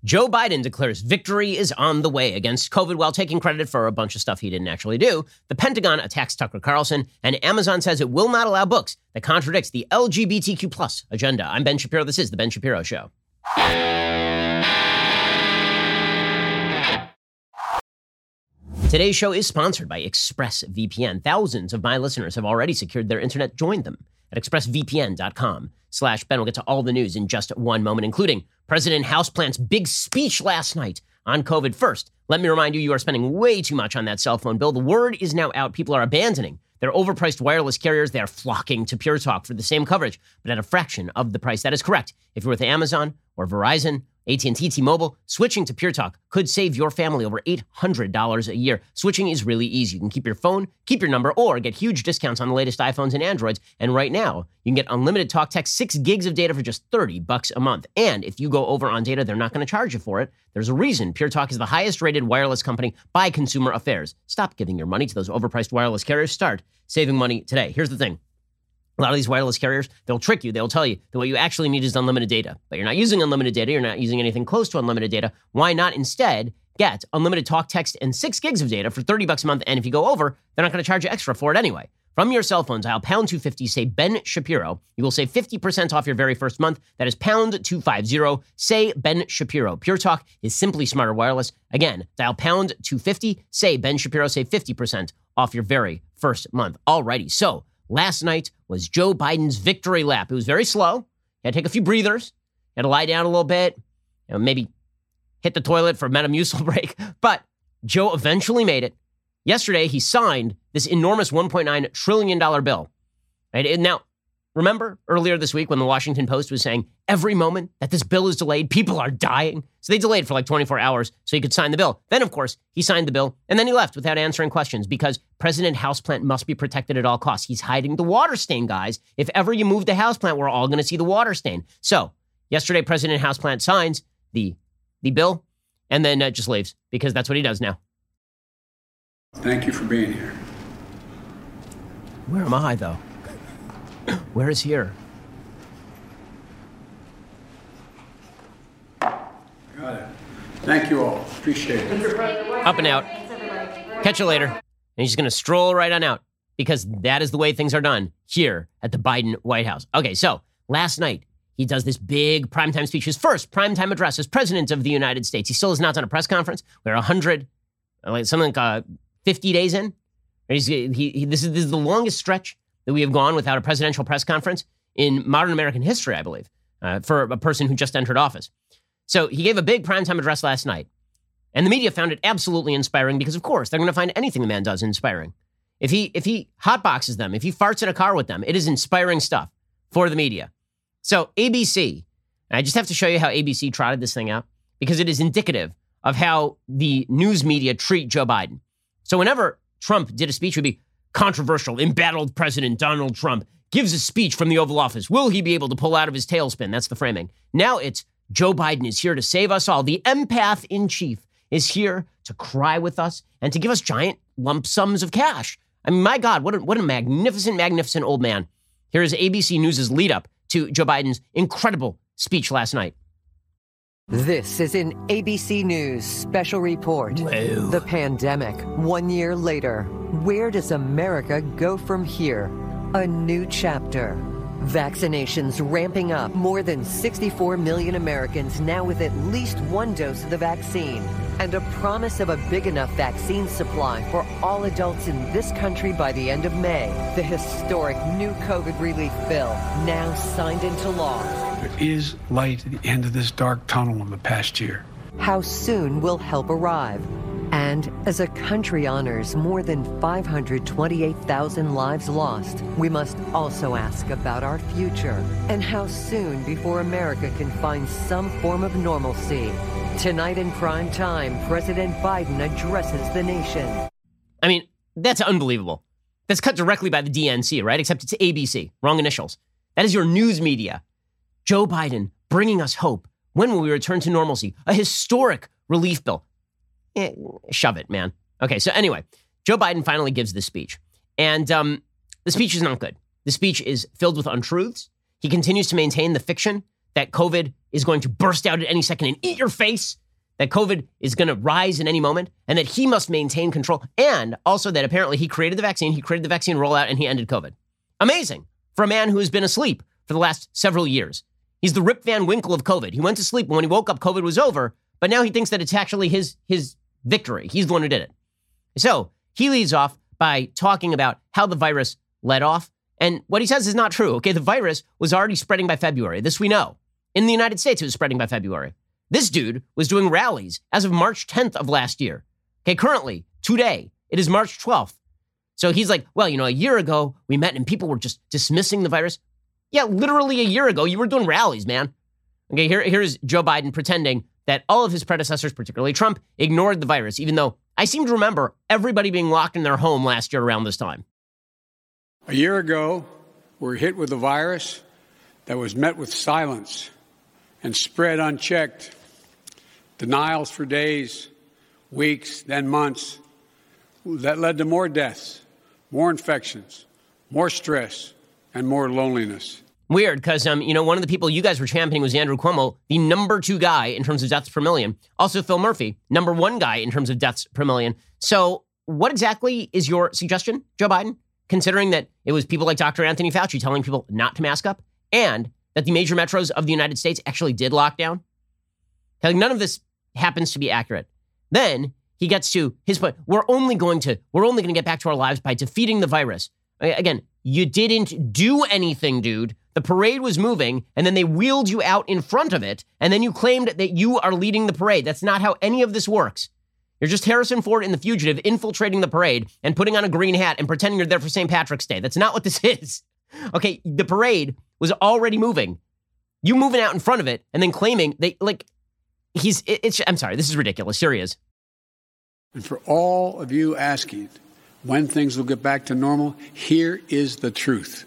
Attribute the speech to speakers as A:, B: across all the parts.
A: Joe Biden declares victory is on the way against COVID while taking credit for a bunch of stuff he didn't actually do. The Pentagon attacks Tucker Carlson, and Amazon says it will not allow books that contradicts the LGBTQ plus agenda. I'm Ben Shapiro. This is The Ben Shapiro Show. Today's show is sponsored by ExpressVPN. Thousands of my listeners have already secured their internet. Join them at expressvpn.com/Ben. We'll get to all the news in just one moment, including President Houseplant's big speech last night on COVID. First, let me remind you, you are spending way too much on that cell phone bill. The word is now out. People are abandoning their overpriced wireless carriers. They are flocking to Pure Talk for the same coverage, but at a fraction of the price. That is correct. If you're with Amazon or Verizon, AT&T, T-Mobile, switching to Pure Talk could save your family over $800 a year. Switching is really easy. You can keep your phone, keep your number, or get huge discounts on the latest iPhones and Androids. And right now, you can get unlimited talk, text, 6 gigs of data for just $30 a month. And if you go over on data, they're not going to charge you for it. There's a reason Pure Talk is the highest rated wireless company by Consumer Affairs. Stop giving your money to those overpriced wireless carriers. Start saving money today. Here's the thing. A lot of these wireless carriers, they'll trick you. They'll tell you that what you actually need is unlimited data. But you're not using unlimited data. You're not using anything close to unlimited data. Why not instead get unlimited talk, text, and 6 gigs of data for $30 a month? And if you go over, they're not going to charge you extra for it anyway. From your cell phone, dial pound 250, say Ben Shapiro. You will save 50% off your very first month. That is pound 250, say Ben Shapiro. Pure Talk is simply smarter wireless. Again, dial pound 250, say Ben Shapiro, save 50% off your very first month. Alrighty, so last night was Joe Biden's victory lap. It was very slow. He had to take a few breathers. He had to lie down a little bit, maybe hit the toilet for a Metamucil break. But Joe eventually made it. Yesterday, he signed this enormous $1.9 trillion bill. Right? And now, remember earlier this week when the Washington Post was saying every moment that this bill is delayed, people are dying? So they delayed for like 24 hours so he could sign the bill. Then, of course, he signed the bill, and then he left without answering questions because President Houseplant must be protected at all costs. He's hiding the water stain, guys. If ever you move the Houseplant, we're all going to see the water stain. So yesterday, President Houseplant signs the bill and then just leaves because that's what he does now.
B: Thank you for being here.
A: Where am I, though? Where is here?
B: Got it. Thank you all. Appreciate it.
A: Up and out. Catch you later. And he's just going to stroll right on out because that is the way things are done here at the Biden White House. Okay, so last night, he does this big primetime speech, his first primetime address as president of the United States. He still has not done a press conference. We're 50 days in. This is the longest stretch that we have gone without a presidential press conference in modern American history, I believe, for a person who just entered office. So he gave a big primetime address last night, and the media found it absolutely inspiring because, of course, they're going to find anything the man does inspiring. If he hotboxes them, if he farts in a car with them, it is inspiring stuff for the media. So ABC, and I just have to show you how ABC trotted this thing out because it is indicative of how the news media treat Joe Biden. So whenever Trump did a speech, it would be controversial. Embattled President Donald Trump gives a speech from the Oval Office. Will he be able to pull out of his tailspin? That's the framing. Now it's Joe Biden is here to save us all. The empath in chief is here to cry with us and to give us giant lump sums of cash. I mean, my God, what a magnificent, magnificent old man. Here is ABC News' lead up to Joe Biden's incredible speech last night.
C: This is an ABC News special report.
A: Whoa.
C: The pandemic, 1 year later. Where does America go from here? A new chapter. Vaccinations ramping up. More than 64 million Americans now with at least one dose of the vaccine. And a promise of a big enough vaccine supply for all adults in this country by the end of May. The historic new COVID relief bill now signed into law.
B: There is light at the end of this dark tunnel of the past year.
C: How soon will help arrive? And as a country honors more than 528,000 lives lost, we must also ask about our future and how soon before America can find some form of normalcy. Tonight in prime time, President Biden addresses the nation.
A: I mean, that's unbelievable. That's cut directly by the DNC, right? Except it's ABC, wrong initials. That is your news media. Joe Biden bringing us hope. When will we return to normalcy? A historic relief bill. Shove it, man. Okay, so anyway, Joe Biden finally gives this speech. And the speech is not good. The speech is filled with untruths. He continues to maintain the fiction that COVID is going to burst out at any second and eat your face, that COVID is going to rise in any moment, and that he must maintain control, and also that apparently he created the vaccine rollout, and he ended COVID. Amazing for a man who has been asleep for the last several years. He's the Rip Van Winkle of COVID. He went to sleep, and when he woke up, COVID was over, but now he thinks that it's actually his victory. He's the one who did it. So he leads off by talking about how the virus led off, and what he says is not true. Okay, the virus was already spreading by February. This we know. In the United States, it was spreading by February. This dude was doing rallies as of March 10th of last year. Okay, currently, today, it is March 12th. So he's like, well, a year ago, we met and people were just dismissing the virus. Yeah, literally a year ago, you were doing rallies, man. Okay, here's Joe Biden pretending that all of his predecessors, particularly Trump, ignored the virus, even though I seem to remember everybody being locked in their home last year around this time.
B: A year ago, we were hit with a virus that was met with silence and spread unchecked. Denials for days, weeks, then months. That led to more deaths, more infections, more stress, and more loneliness.
A: Weird, because, one of the people you guys were championing was Andrew Cuomo, the number 2 guy in terms of deaths per million. Also, Phil Murphy, number 1 guy in terms of deaths per million. So what exactly is your suggestion, Joe Biden, considering that it was people like Dr. Anthony Fauci telling people not to mask up and that the major metros of the United States actually did lock down? Like, none of this happens to be accurate. Then he gets to his point. We're only going to get back to our lives by defeating the virus. Again, you didn't do anything, dude. The parade was moving, and then they wheeled you out in front of it, and then you claimed that you are leading the parade. That's not how any of this works. You're just Harrison Ford in The Fugitive infiltrating the parade and putting on a green hat and pretending you're there for St. Patrick's Day. That's not what this is. Okay, the parade was already moving. You moving out in front of it and then claiming I'm sorry, this is ridiculous. Here he is.
B: And for all of you asking when things will get back to normal, here is the truth.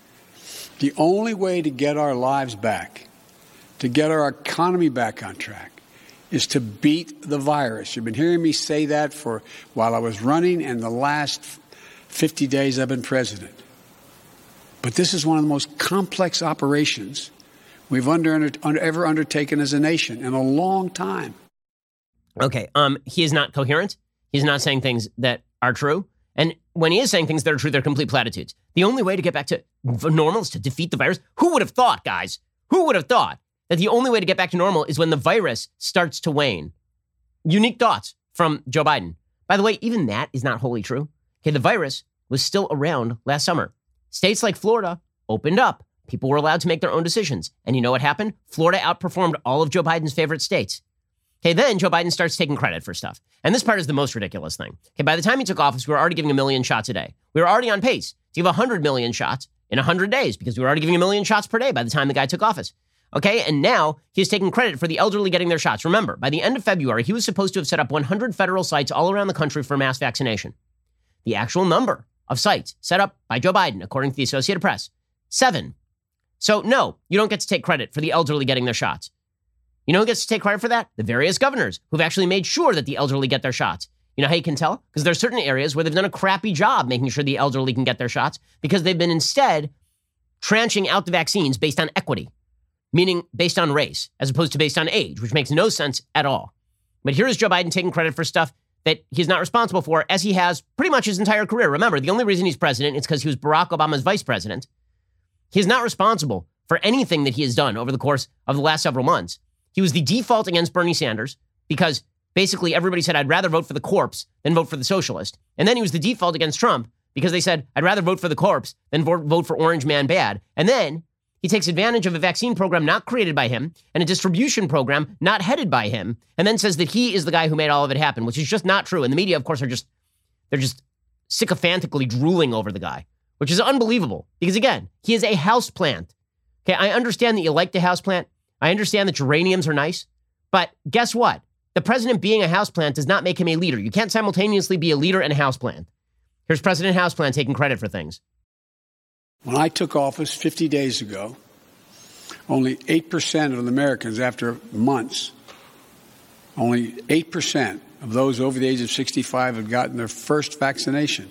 B: The only way to get our lives back, to get our economy back on track, is to beat the virus. You've been hearing me say that for while I was running and the last 50 days I've been president. But this is one of the most complex operations we've ever undertaken as a nation in a long time.
A: Okay, he is not coherent. He's not saying things that are true. And when he is saying things that are true, they're complete platitudes. The only way to get back to normal is to defeat the virus. Who would have thought, guys? Who would have thought that the only way to get back to normal is when the virus starts to wane? Unique thoughts from Joe Biden. By the way, even that is not wholly true. Okay, the virus was still around last summer. States like Florida opened up. People were allowed to make their own decisions. And you know what happened? Florida outperformed all of Joe Biden's favorite states. Okay, then Joe Biden starts taking credit for stuff. And this part is the most ridiculous thing. Okay, by the time he took office, we were already giving 1 million shots a day. We were already on pace to give 100 million shots in 100 days because we were already giving 1 million shots per day by the time the guy took office. Okay, and now he's taking credit for the elderly getting their shots. Remember, by the end of February, he was supposed to have set up 100 federal sites all around the country for mass vaccination. The actual number of sites set up by Joe Biden, according to the Associated Press, 7. So no, you don't get to take credit for the elderly getting their shots. You know who gets to take credit for that? The various governors who've actually made sure that the elderly get their shots. You know how you can tell? Because there are certain areas where they've done a crappy job making sure the elderly can get their shots because they've been instead tranching out the vaccines based on equity, meaning based on race, as opposed to based on age, which makes no sense at all. But here is Joe Biden taking credit for stuff that he's not responsible for, as he has pretty much his entire career. Remember, the only reason he's president is because he was Barack Obama's vice president. He is not responsible for anything that he has done over the course of the last several months. He was the default against Bernie Sanders because basically everybody said, I'd rather vote for the corpse than vote for the socialist. And then he was the default against Trump because they said, I'd rather vote for the corpse than vote for Orange Man Bad. And then he takes advantage of a vaccine program not created by him and a distribution program not headed by him, and then says that he is the guy who made all of it happen, which is just not true. And the media, of course, they're just sycophantically drooling over the guy, which is unbelievable because, again, he is a houseplant. Okay, I understand that you like the houseplant. I understand that geraniums are nice, but guess what? The president being a houseplant does not make him a leader. You can't simultaneously be a leader and a houseplant. Here's President Houseplant taking credit for things.
B: When I took office 50 days ago, only 8% of the Americans, after months, only 8% of those over the age of 65 had gotten their first vaccination.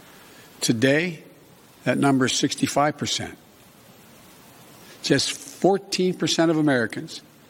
B: Today, that number is 65%. Just 14% of Americans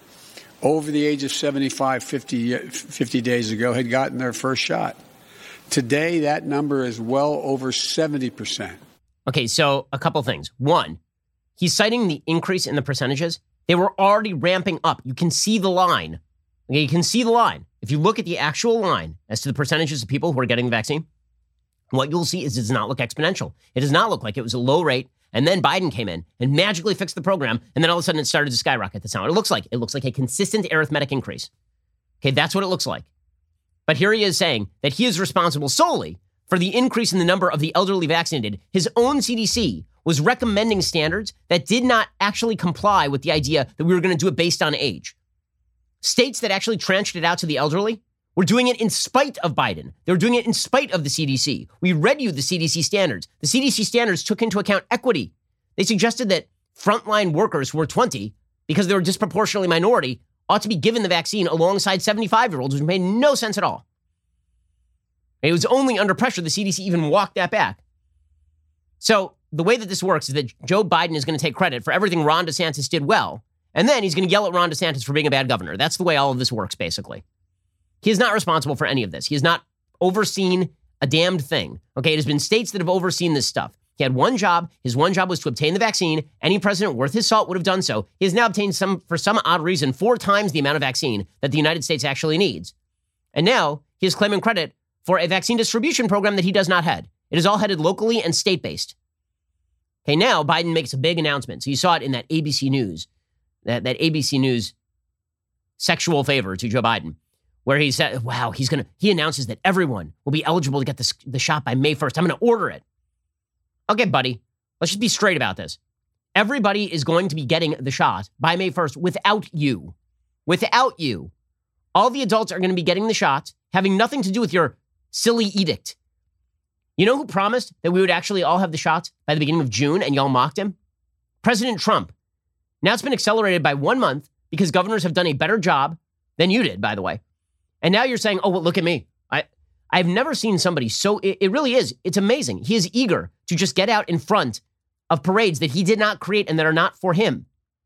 B: over the age of 75, 50 days ago had gotten their first shot. Today, that number is well over 70%.
A: Okay, so a couple things. One, he's citing the increase in the percentages. They were already ramping up. You can see the line. Okay, you can see the line. If you look at the actual line as to the percentages of people who are getting the vaccine, what you'll see is it does not look exponential. It does not look like it was a low rate, and then Biden came in and magically fixed the program, and then all of a sudden it started to skyrocket. That's not what it looks like. It looks like a consistent arithmetic increase. Okay, that's what it looks like. But here he is saying that he is responsible solely for the increase in the number of the elderly vaccinated. His own CDC was recommending standards that did not actually comply with the idea that we were going to do it based on age. States that actually trenched it out to the elderly were doing it in spite of Biden. They were doing it in spite of the CDC. We read you the CDC standards. The CDC standards took into account equity. They suggested that frontline workers who were 20, because they were disproportionately minority, ought to be given the vaccine alongside 75-year-olds, which made no sense at all. It was only under pressure the CDC even walked that back. So the way that this works is that Joe Biden is going to take credit for everything Ron DeSantis did well, and then he's going to yell at Ron DeSantis for being a bad governor. That's the way all of this works, basically. He is not responsible for any of this. He has not overseen a damned thing. Okay, it has been states that have overseen this stuff. He had one job. His one job was to obtain the vaccine. Any president worth his salt would have done so. He has now obtained, for some odd reason, 4 times the amount of vaccine that the United States actually needs. And now he is claiming credit for a vaccine distribution program that he does not head. It is all headed locally and state-based. Okay, now Biden makes a big announcement. So you saw it in that ABC News, that ABC News sexual favor to Joe Biden, where he said, wow, he announces that everyone will be eligible to get the shot by May 1st. I'm going to order it. Okay, buddy, let's just be straight about this. Everybody is going to be getting the shot by May 1st without you. Without you. All the adults are going to be getting the shots, having nothing to do with your silly edict. You know who promised that we would actually all have the shots by the beginning of June and y'all mocked him? President Trump. Now it's been accelerated by 1 month because governors have done a better job than you did, by the way. And now you're saying, oh, well, look at me. I've never seen somebody so, it really is. It's amazing. He is eager to just get out in front of parades that he did not create and that are not for him.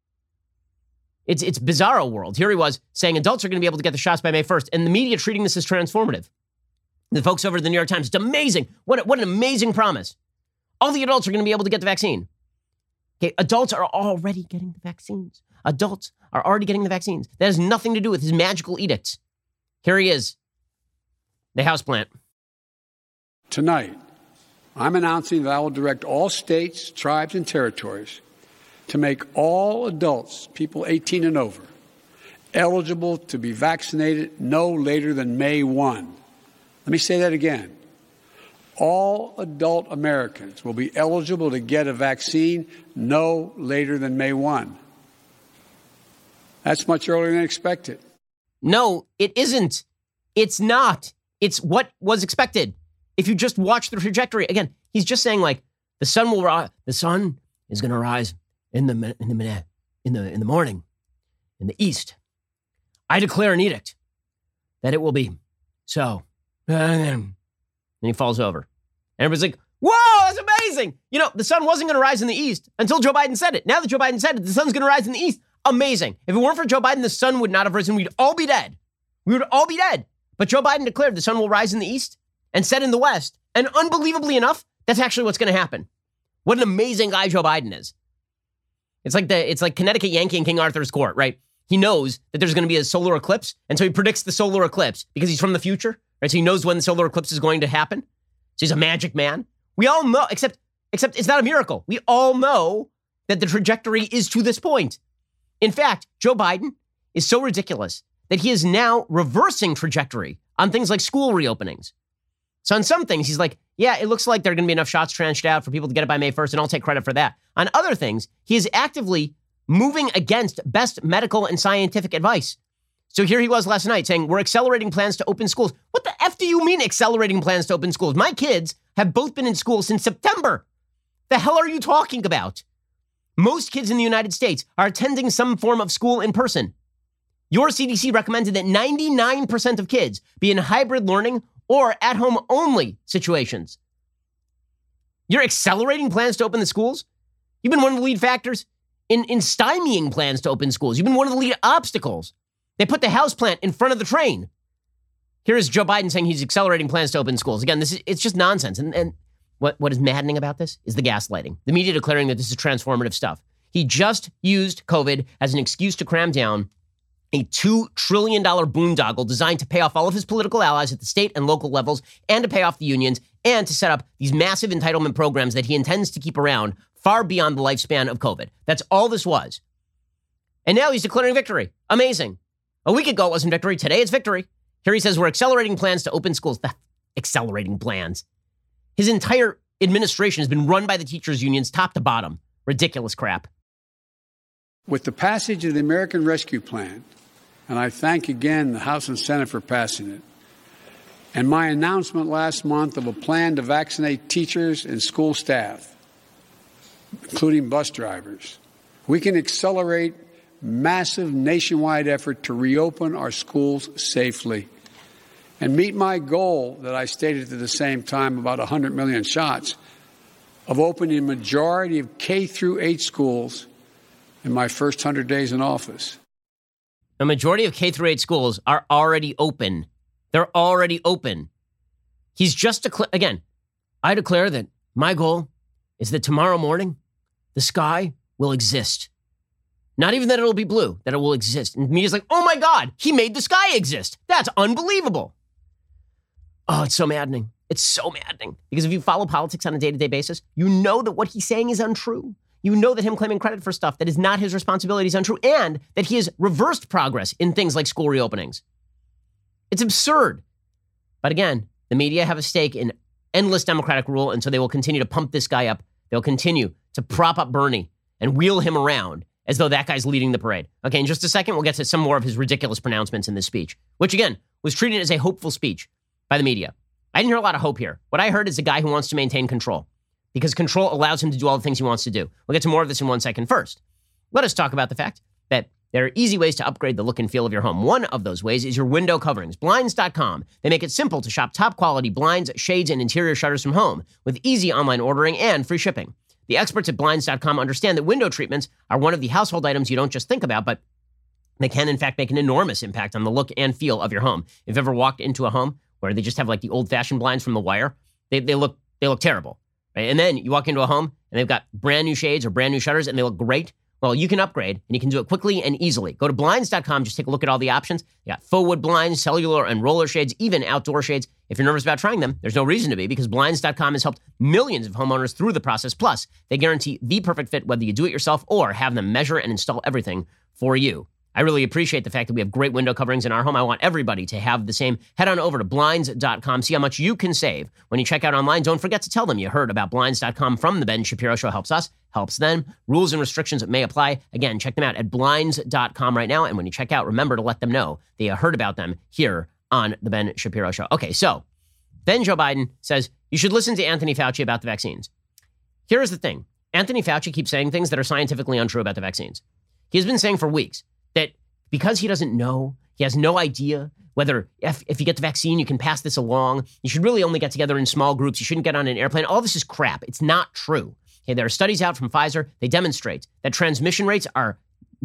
A: It's bizarro world. Here he was saying adults are going to be able to get the shots by May 1st, and the media treating this as transformative. The folks over at the New York Times, it's amazing. What an amazing promise. All the adults are going to be able to get the vaccine. Okay, adults are already getting the vaccines. Adults are already getting the vaccines. That has nothing to do with his magical edicts. Here he is, the houseplant.
B: Tonight, I'm announcing that I will direct all states, tribes, and territories to make all adults, people 18 and over, eligible to be vaccinated no later than May 1. Let me say that again. All adult Americans will be eligible to get a vaccine no later than May 1. That's much earlier than expected.
A: No, it isn't. It's not. It's what was expected. If you just watch the trajectory, again, he's just saying like the sun is going to rise in the morning in the east. I declare an edict that it will be so. And he falls over. And everybody's like, whoa, that's amazing. You know, the sun wasn't going to rise in the east until Joe Biden said it. Now that Joe Biden said it, the sun's going to rise in the east. Amazing. If it weren't for Joe Biden, the sun would not have risen. We'd all be dead. We would all be dead. But Joe Biden declared the sun will rise in the east and set in the west. And unbelievably enough, that's actually what's going to happen. What an amazing guy Joe Biden is. It's like Connecticut Yankee in King Arthur's court, right? He knows that there's going to be a solar eclipse, and so he predicts the solar eclipse because he's from the future, right? So he knows when the solar eclipse is going to happen. So he's a magic man. We all know, except it's not a miracle. We all know that the trajectory is to this point. In fact, Joe Biden is so ridiculous that he is now reversing trajectory on things like school reopenings. So on some things, he's like, yeah, it looks like there are going to be enough shots trenched out for people to get it by May 1st, and I'll take credit for that. On other things, he is actively moving against best medical and scientific advice. So here he was last night saying, we're accelerating plans to open schools. What the F do you mean accelerating plans to open schools? My kids have both been in school since September. The hell are you talking about? Most kids in the United States are attending some form of school in person. Your CDC recommended that 99% of kids be in hybrid learning or at-home only situations. You're accelerating plans to open the schools? You've been one of the lead factors in stymieing plans to open schools. You've been one of the lead obstacles They put the houseplant in front of the train. Here is Joe Biden saying he's accelerating plans to open schools. Again, it's just nonsense. And what is maddening about this is the gaslighting. The media declaring that this is transformative stuff. He just used COVID as an excuse to cram down a $2 trillion boondoggle designed to pay off all of his political allies at the state and local levels and to pay off the unions and to set up these massive entitlement programs that he intends to keep around far beyond the lifespan of COVID. That's all this was. And now he's declaring victory. Amazing. A week ago it wasn't victory. Today it's victory. Here he says we're accelerating plans to open schools. Accelerating plans. His entire administration has been run by the teachers' unions top to bottom. Ridiculous crap.
B: With the passage of the American Rescue Plan, and I thank again the House and Senate for passing it, and my announcement last month of a plan to vaccinate teachers and school staff, including bus drivers, we can accelerate massive nationwide effort to reopen our schools safely and meet my goal that I stated at the same time, about 100 million shots, of opening a majority of K through 8 schools in my first 100 days in office.
A: A majority of K through 8 schools are already open. They're already open. He's just again, I declare that my goal is that tomorrow morning, the sky will exist. Not even that it'll be blue, that it will exist. And the media's like, oh my God, he made the sky exist. That's unbelievable. Oh, it's so maddening. It's so maddening. Because if you follow politics on a day-to-day basis, you know that what he's saying is untrue. You know that him claiming credit for stuff that is not his responsibility is untrue, and that he has reversed progress in things like school reopenings. It's absurd. But again, the media have a stake in endless Democratic rule, and so they will continue to pump this guy up. They'll continue to prop up Bernie and wheel him around as though that guy's leading the parade. Okay, in just a second, we'll get to some more of his ridiculous pronouncements in this speech, which again, was treated as a hopeful speech by the media. I didn't hear a lot of hope here. What I heard is a guy who wants to maintain control, because control allows him to do all the things he wants to do. We'll get to more of this in 1 second. First, let us talk about the fact that there are easy ways to upgrade the look and feel of your home. One of those ways is your window coverings. Blinds.com. They make it simple to shop top quality blinds, shades, and interior shutters from home with easy online ordering and free shipping. The experts at Blinds.com understand that window treatments are one of the household items you don't just think about, but they can, in fact, make an enormous impact on the look and feel of your home. If you've ever walked into a home where they just have like the old-fashioned blinds from The Wire, they look terrible. Right? And then you walk into a home and they've got brand new shades or brand new shutters and they look great. Well, you can upgrade and you can do it quickly and easily. Go to Blinds.com, just take a look at all the options. You got faux wood blinds, cellular and roller shades, even outdoor shades. If you're nervous about trying them, there's no reason to be, because Blinds.com has helped millions of homeowners through the process. Plus, they guarantee the perfect fit whether you do it yourself or have them measure and install everything for you. I really appreciate the fact that we have great window coverings in our home. I want everybody to have the same. Head on over to Blinds.com. See how much you can save when you check out online. Don't forget to tell them you heard about Blinds.com from The Ben Shapiro Show. Helps us, helps them. Rules and restrictions may apply. Again, check them out at Blinds.com right now. And when you check out, remember to let them know that you heard about them here on The Ben Shapiro Show. Okay, so then Joe Biden says you should listen to Anthony Fauci about the vaccines. Here's the thing. Anthony Fauci keeps saying things that are scientifically untrue about the vaccines. He has been saying for weeks that because he doesn't know, he has no idea whether if you get the vaccine, you can pass this along. You should really only get together in small groups. You shouldn't get on an airplane. All this is crap. It's not true. Okay, there are studies out from Pfizer. They demonstrate that transmission rates are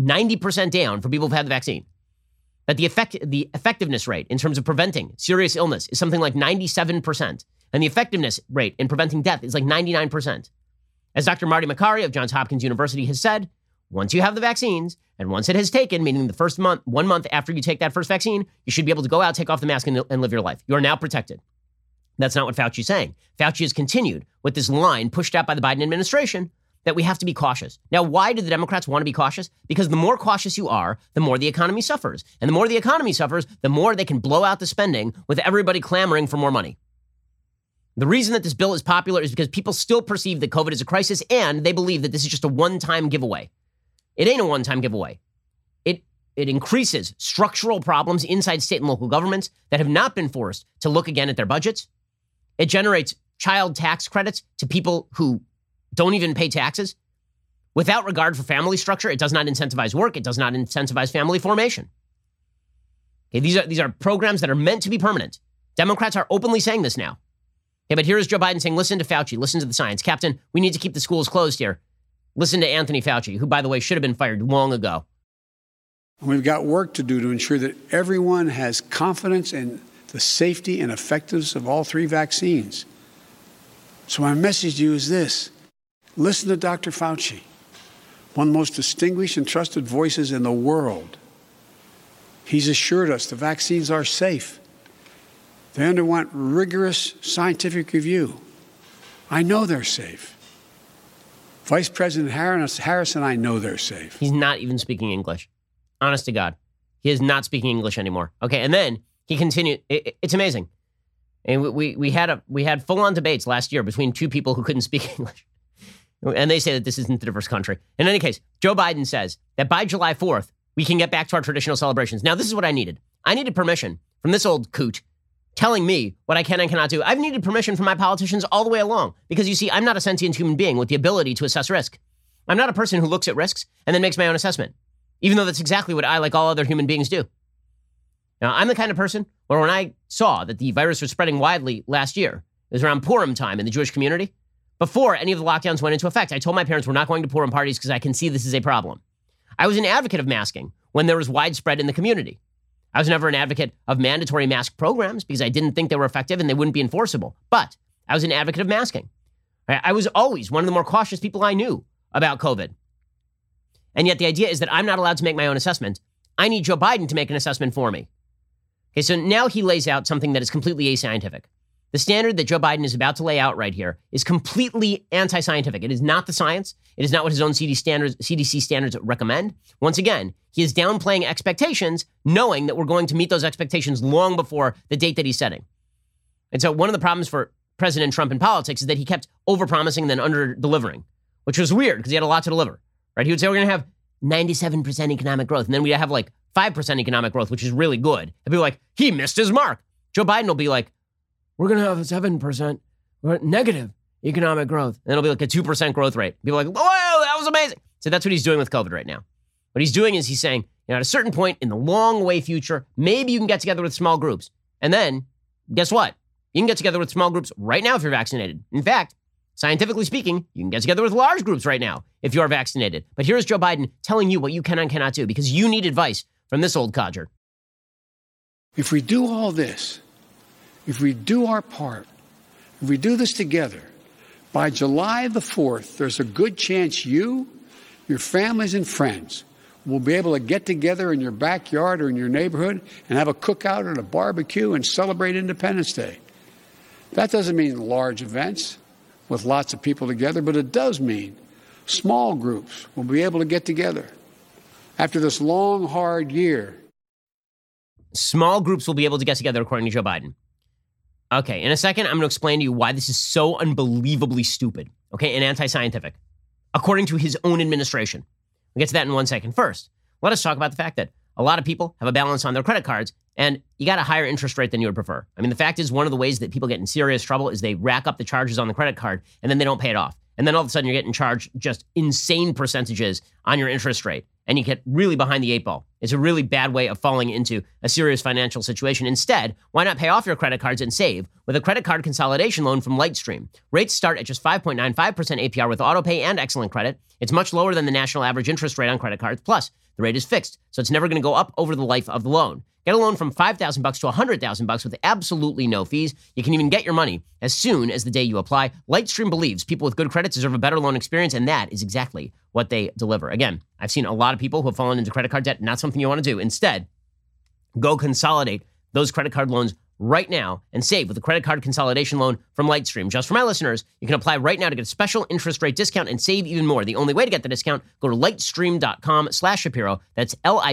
A: 90% down for people who've had the vaccine. That the effectiveness rate in terms of preventing serious illness is something like 97%. And the effectiveness rate in preventing death is like 99%. As Dr. Marty Makary of Johns Hopkins University has said, once you have the vaccines, and once it has taken, meaning the first month, 1 month after you take that first vaccine, you should be able to go out, take off the mask, and live your life. You are now protected. That's not what Fauci's saying. Fauci has continued with this line pushed out by the Biden administration that we have to be cautious. Now, why do the Democrats want to be cautious? Because the more cautious you are, the more the economy suffers. And the more the economy suffers, the more they can blow out the spending with everybody clamoring for more money. The reason that this bill is popular is because people still perceive that COVID is a crisis, and they believe that this is just a one-time giveaway. It ain't a one-time giveaway. It increases structural problems inside state and local governments that have not been forced to look again at their budgets. It generates child tax credits to people who don't even pay taxes. Without regard for family structure, it does not incentivize work. It does not incentivize family formation. Okay, these are programs that are meant to be permanent. Democrats are openly saying this now. Okay, but here is Joe Biden saying, listen to Fauci, listen to the science. Captain, we need to keep the schools closed here. Listen to Anthony Fauci, who, by the way, should have been fired long ago.
B: And we've got work to do to ensure that everyone has confidence in the safety and effectiveness of all 3 vaccines. So my message to you is this. Listen to Dr. Fauci, one of the most distinguished and trusted voices in the world. He's assured us the vaccines are safe. They underwent rigorous scientific review. I know they're safe. Vice President Harris and I know they're safe.
A: He's not even speaking English. Honest to God. He is not speaking English anymore. Okay, and then he continued. It's amazing. And we had full-on debates last year between 2 people who couldn't speak English. And they say that this isn't a diverse country. In any case, Joe Biden says that by July 4th, we can get back to our traditional celebrations. Now, this is what I needed. I needed permission from this old coot telling me what I can and cannot do. I've needed permission from my politicians all the way along because, you see, I'm not a sentient human being with the ability to assess risk. I'm not a person who looks at risks and then makes my own assessment, even though that's exactly what I, like all other human beings, do. Now, I'm the kind of person where when I saw that the virus was spreading widely last year, it was around Purim time in the Jewish community, before any of the lockdowns went into effect, I told my parents we're not going to Purim parties because I can see this is a problem. I was an advocate of masking when there was widespread in the community. I was never an advocate of mandatory mask programs because I didn't think they were effective and they wouldn't be enforceable. But I was an advocate of masking. I was always one of the more cautious people I knew about COVID. And yet the idea is that I'm not allowed to make my own assessment. I need Joe Biden to make an assessment for me. Okay, so now he lays out something that is completely ascientific. The standard that Joe Biden is about to lay out right here is completely anti-scientific. It is not the science. It is not what his own CDC standards recommend. Once again, he is downplaying expectations, knowing that we're going to meet those expectations long before the date that he's setting. And so one of the problems for President Trump in politics is that he kept overpromising and then under-delivering, which was weird because he had a lot to deliver. Right? He would say we're going to have 97% economic growth, and then we'd have like 5% economic growth, which is really good. And people are like, he missed his mark. Joe Biden will be like, we're going to have a 7% negative economic growth. And it'll be like a 2% growth rate. People are like, whoa, that was amazing. So that's what he's doing with COVID right now. What he's doing is he's saying, at a certain point in the long way future, maybe you can get together with small groups. And then, guess what? You can get together with small groups right now if you're vaccinated. In fact, scientifically speaking, you can get together with large groups right now if you're vaccinated. But here's Joe Biden telling you what you can and cannot do because you need advice from this old codger.
B: If we do all this, if we do our part, if we do this together, by July the 4th, there's a good chance you, your families and friends will be able to get together in your backyard or in your neighborhood and have a cookout and a barbecue and celebrate Independence Day. That doesn't mean large events with lots of people together, but it does mean small groups will be able to get together. After this long, hard year.
A: Small groups will be able to get together, according to Joe Biden. Okay, in a second, I'm going to explain to you why this is so unbelievably stupid, okay, and anti-scientific, according to his own administration. We'll get to that in 1 second. First, let us talk about the fact that a lot of people have a balance on their credit cards, and you got a higher interest rate than you would prefer. I mean, the fact is one of the ways that people get in serious trouble is they rack up the charges on the credit card, and then they don't pay it off. And then all of a sudden, you're getting charged just insane percentages on your interest rate, and you get really behind the 8 ball. It's a really bad way of falling into a serious financial situation. Instead, why not pay off your credit cards and save with a credit card consolidation loan from Lightstream? Rates start at just 5.95% APR with autopay and excellent credit. It's much lower than the national average interest rate on credit cards. Plus, the rate is fixed, so it's never going to go up over the life of the loan. Get a loan from $5,000 to $100,000 with absolutely no fees. You can even get your money as soon as the day you apply. Lightstream believes people with good credit deserve a better loan experience, and that is exactly what they deliver. Again, I've seen a lot of people who have fallen into credit card debt. Not something you want to do. Instead, go consolidate those credit card loans right now and save with a credit card consolidation loan from Lightstream. Just for my listeners, you can apply right now to get a special interest rate discount and save even more. The only way to get the discount, go to lightstream.com/Shapiro. That's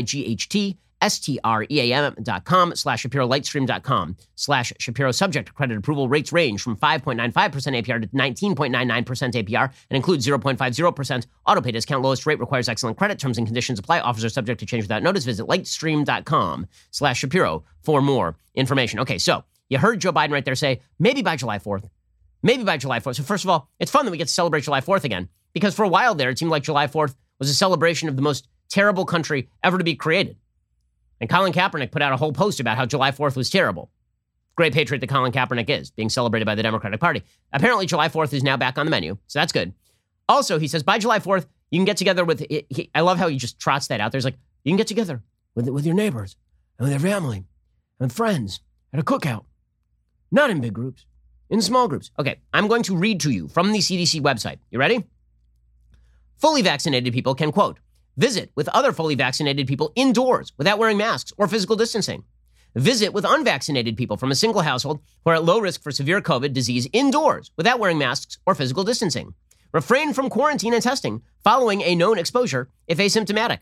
A: LIGHTSTREAM.com/Shapiro, lightstream.com/Shapiro. Subject to credit approval. Rates range from 5.95% APR to 19.99% APR and includes 0.50% autopay discount. Lowest rate requires excellent credit. Terms and conditions apply. Offers are subject to change without notice. Visit lightstream.com/Shapiro for more information. Okay, so you heard Joe Biden right there say, maybe by July 4th. Maybe by July 4th. So first of all, it's fun that we get to celebrate July 4th again, because for a while there, it seemed like July 4th was a celebration of the most terrible country ever to be created. And Colin Kaepernick put out a whole post about how July 4th was terrible. Great patriot that Colin Kaepernick is, being celebrated by the Democratic Party. Apparently, July 4th is now back on the menu, so that's good. Also, he says, by July 4th, you can get together with, I love how he just trots that out. There's like, you can get together with your neighbors and with your family and friends at a cookout. Not in big groups, in small groups. Okay, I'm going to read to you from the CDC website. You ready? Fully vaccinated people can, quote, visit with other fully vaccinated people indoors without wearing masks or physical distancing. Visit with unvaccinated people from a single household who are at low risk for severe COVID disease indoors without wearing masks or physical distancing. Refrain from quarantine and testing following a known exposure if asymptomatic.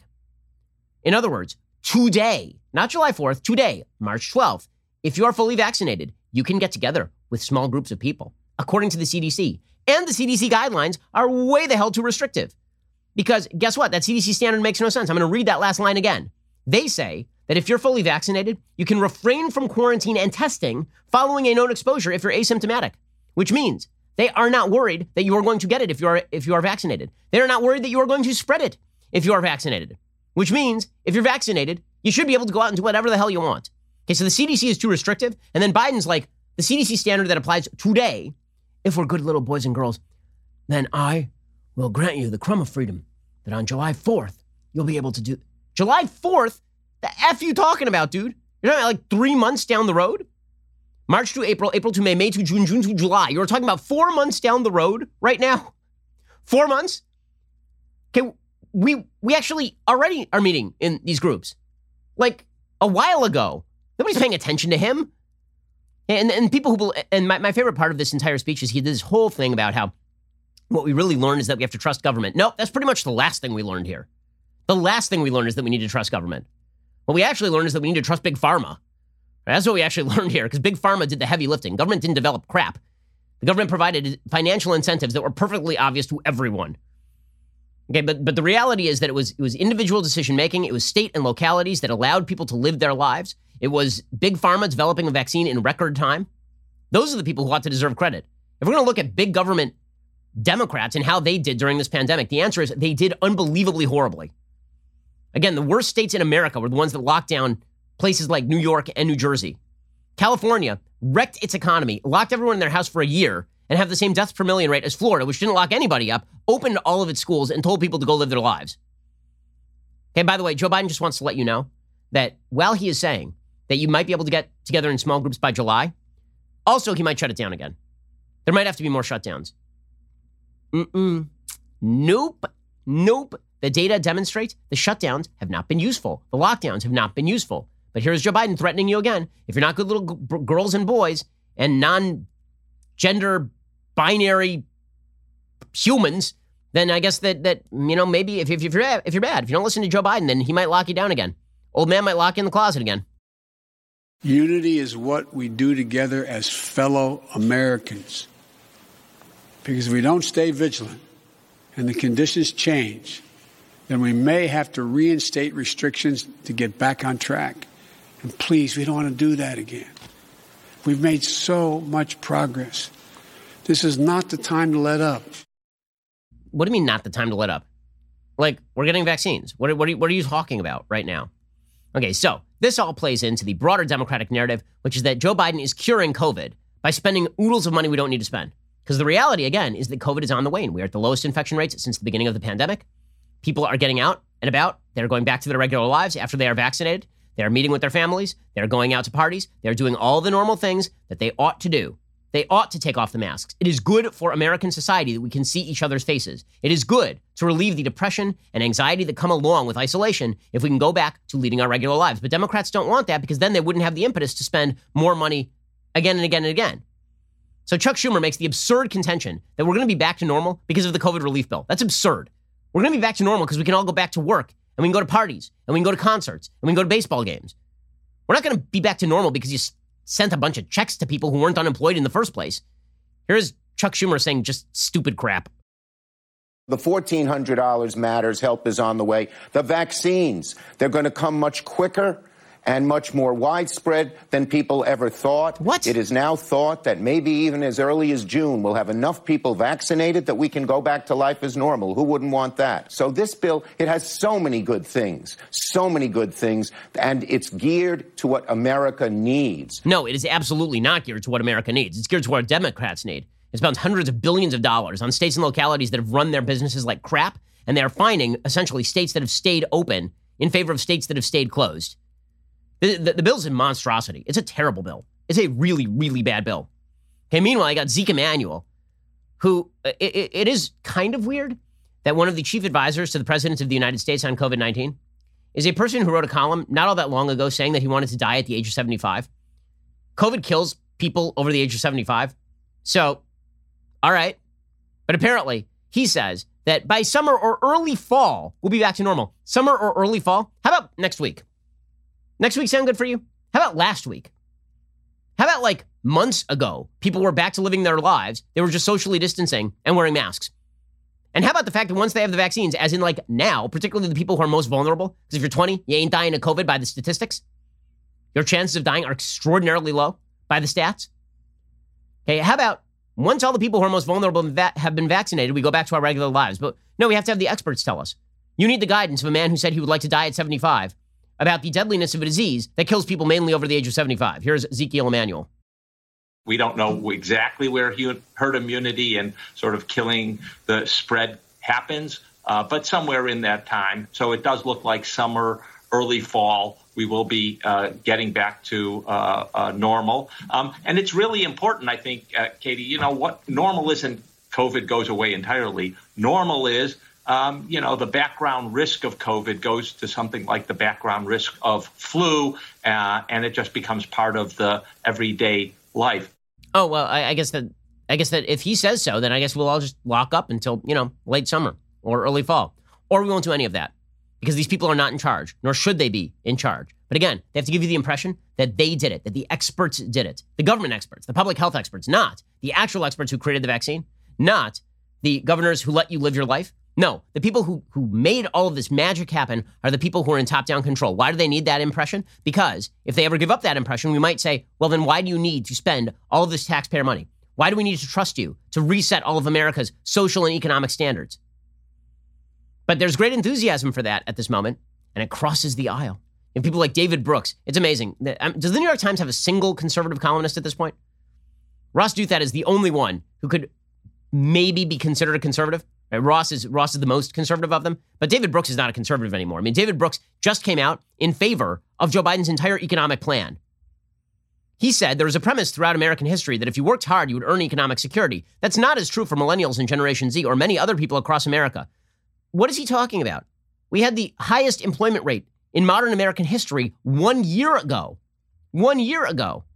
A: In other words, today, not July 4th, today, March 12th, if you are fully vaccinated, you can get together with small groups of people, according to the CDC. And the CDC guidelines are way the hell too restrictive. Because guess what? That CDC standard makes no sense. I'm going to read that last line again. They say that if you're fully vaccinated, you can refrain from quarantine and testing following a known exposure if you're asymptomatic, which means they are not worried that you are going to get it if you are vaccinated. They are not worried that you are going to spread it if you are vaccinated, which means if you're vaccinated, you should be able to go out and do whatever the hell you want. Okay, so the CDC is too restrictive, and then Biden's like, the CDC standard that applies today, if we're good little boys and girls, then I will grant you the crumb of freedom that on July 4th, you'll be able to do. July 4th? The F you talking about, dude? You're talking about like 3 months down the road? March to April, April to May, May to June, June to July. You're talking about 4 months down the road right now? 4 months? Okay, we actually already are meeting in these groups. Like a while ago. Nobody's paying attention to him. And people who, and my favorite part of this entire speech is he did this whole thing about how what we really learned is that we have to trust government. No, that's pretty much the last thing we learned here. The last thing we learned is that we need to trust government. What we actually learned is that we need to trust Big Pharma. That's what we actually learned here, because Big Pharma did the heavy lifting. Government didn't develop crap. The government provided financial incentives that were perfectly obvious to everyone. Okay, but the reality is that it was individual decision-making. It was state and localities that allowed people to live their lives. It was Big Pharma developing a vaccine in record time. Those are the people who ought to deserve credit. If we're going to look at big government Democrats and how they did during this pandemic, the answer is they did unbelievably horribly. Again, the worst states in America were the ones that locked down places like New York and New Jersey. California wrecked its economy, locked everyone in their house for a year, and have the same deaths per million rate as Florida, which didn't lock anybody up, opened all of its schools, and told people to go live their lives. Okay, by the way, Joe Biden just wants to let you know that while he is saying that you might be able to get together in small groups by July, also he might shut it down again. There might have to be more shutdowns. Nope. The data demonstrates the shutdowns have not been useful. The lockdowns have not been useful. But here's Joe Biden threatening you again. If you're not good little girls and boys and non-gender binary humans, then I guess that maybe if you're bad, if you don't listen to Joe Biden, then he might lock you down again. Old man might lock you in the closet again.
B: Unity is what we do together as fellow Americans. Because if we don't stay vigilant and the conditions change, then we may have to reinstate restrictions to get back on track. And please, we don't want to do that again. We've made so much progress. This is not the time to let up.
A: What do you mean not the time to let up? Like, we're getting vaccines. What are you talking about right now? Okay, so this all plays into the broader Democratic narrative, which is that Joe Biden is curing COVID by spending oodles of money we don't need to spend. Because the reality, again, is that COVID is on the wane. We are at the lowest infection rates since the beginning of the pandemic. People are getting out and about. They're going back to their regular lives after they are vaccinated. They're meeting with their families. They're going out to parties. They're doing all the normal things that they ought to do. They ought to take off the masks. It is good for American society that we can see each other's faces. It is good to relieve the depression and anxiety that come along with isolation if we can go back to leading our regular lives. But Democrats don't want that because then they wouldn't have the impetus to spend more money again and again and again. So Chuck Schumer makes the absurd contention that we're going to be back to normal because of the COVID relief bill. That's absurd. We're going to be back to normal because we can all go back to work and we can go to parties and we can go to concerts and we can go to baseball games. We're not going to be back to normal because you sent a bunch of checks to people who weren't unemployed in the first place. Here's Chuck Schumer saying just stupid crap.
D: The $1,400 matters. Help is on the way. The vaccines, they're going to come much quicker and much more widespread than people ever thought.
A: What?
D: It is now thought that maybe even as early as June, we'll have enough people vaccinated that we can go back to life as normal. Who wouldn't want that? So this bill, it has so many good things, and it's geared to what America needs.
A: No, it is absolutely not geared to what America needs. It's geared to what Democrats need. It spends hundreds of billions of dollars on states and localities that have run their businesses like crap, and they are fining essentially states that have stayed open in favor of states that have stayed closed. The bill's a monstrosity. It's a terrible bill. It's a really, really bad bill. Okay, meanwhile, I got Zeke Emanuel, who, it is kind of weird that one of the chief advisors to the president of the United States on COVID-19 is a person who wrote a column not all that long ago saying that he wanted to die at the age of 75. COVID kills people over the age of 75. So, all right. But apparently, he says that by summer or early fall, we'll be back to normal. Summer or early fall? How about next week? Next week sound good for you? How about last week? How about like months ago, people were back to living their lives. They were just socially distancing and wearing masks. And how about the fact that once they have the vaccines, as in like now, particularly the people who are most vulnerable, because if you're 20, you ain't dying of COVID by the statistics. Your chances of dying are extraordinarily low by the stats. Okay, how about once all the people who are most vulnerable have been vaccinated, we go back to our regular lives? But no, we have to have the experts tell us. You need the guidance of a man who said he would like to die at 75 about the deadliness of a disease that kills people mainly over the age of 75. Here's Ezekiel Emanuel.
E: We don't know exactly where herd immunity and sort of killing the spread happens, but somewhere in that time. So it does look like summer, early fall, we will be getting back to normal. And it's really important, I think, Katie, what normal isn't COVID goes away entirely. Normal is, the background risk of COVID goes to something like the background risk of flu, and it just becomes part of the everyday life.
A: Oh, well, I guess that if he says so, then I guess we'll all just lock up until, late summer or early fall. Or we won't do any of that because these people are not in charge, nor should they be in charge. But again, they have to give you the impression that they did it, that the experts did it. The government experts, the public health experts, not the actual experts who created the vaccine, not the governors who let you live your life. No, the people who made all of this magic happen are the people who are in top-down control. Why do they need that impression? Because if they ever give up that impression, we might say, well, then why do you need to spend all of this taxpayer money? Why do we need to trust you to reset all of America's social and economic standards? But there's great enthusiasm for that at this moment, and it crosses the aisle. And people like David Brooks, it's amazing. Does the New York Times have a single conservative columnist at this point? Ross Douthat is the only one who could maybe be considered a conservative. Ross is the most conservative of them, but David Brooks is not a conservative anymore. I mean, David Brooks just came out in favor of Joe Biden's entire economic plan. He said there was a premise throughout American history that if you worked hard, you would earn economic security. That's not as true for millennials and Generation Z or many other people across America. What is he talking about? We had the highest employment rate in modern American history 1 year ago. 1 year ago.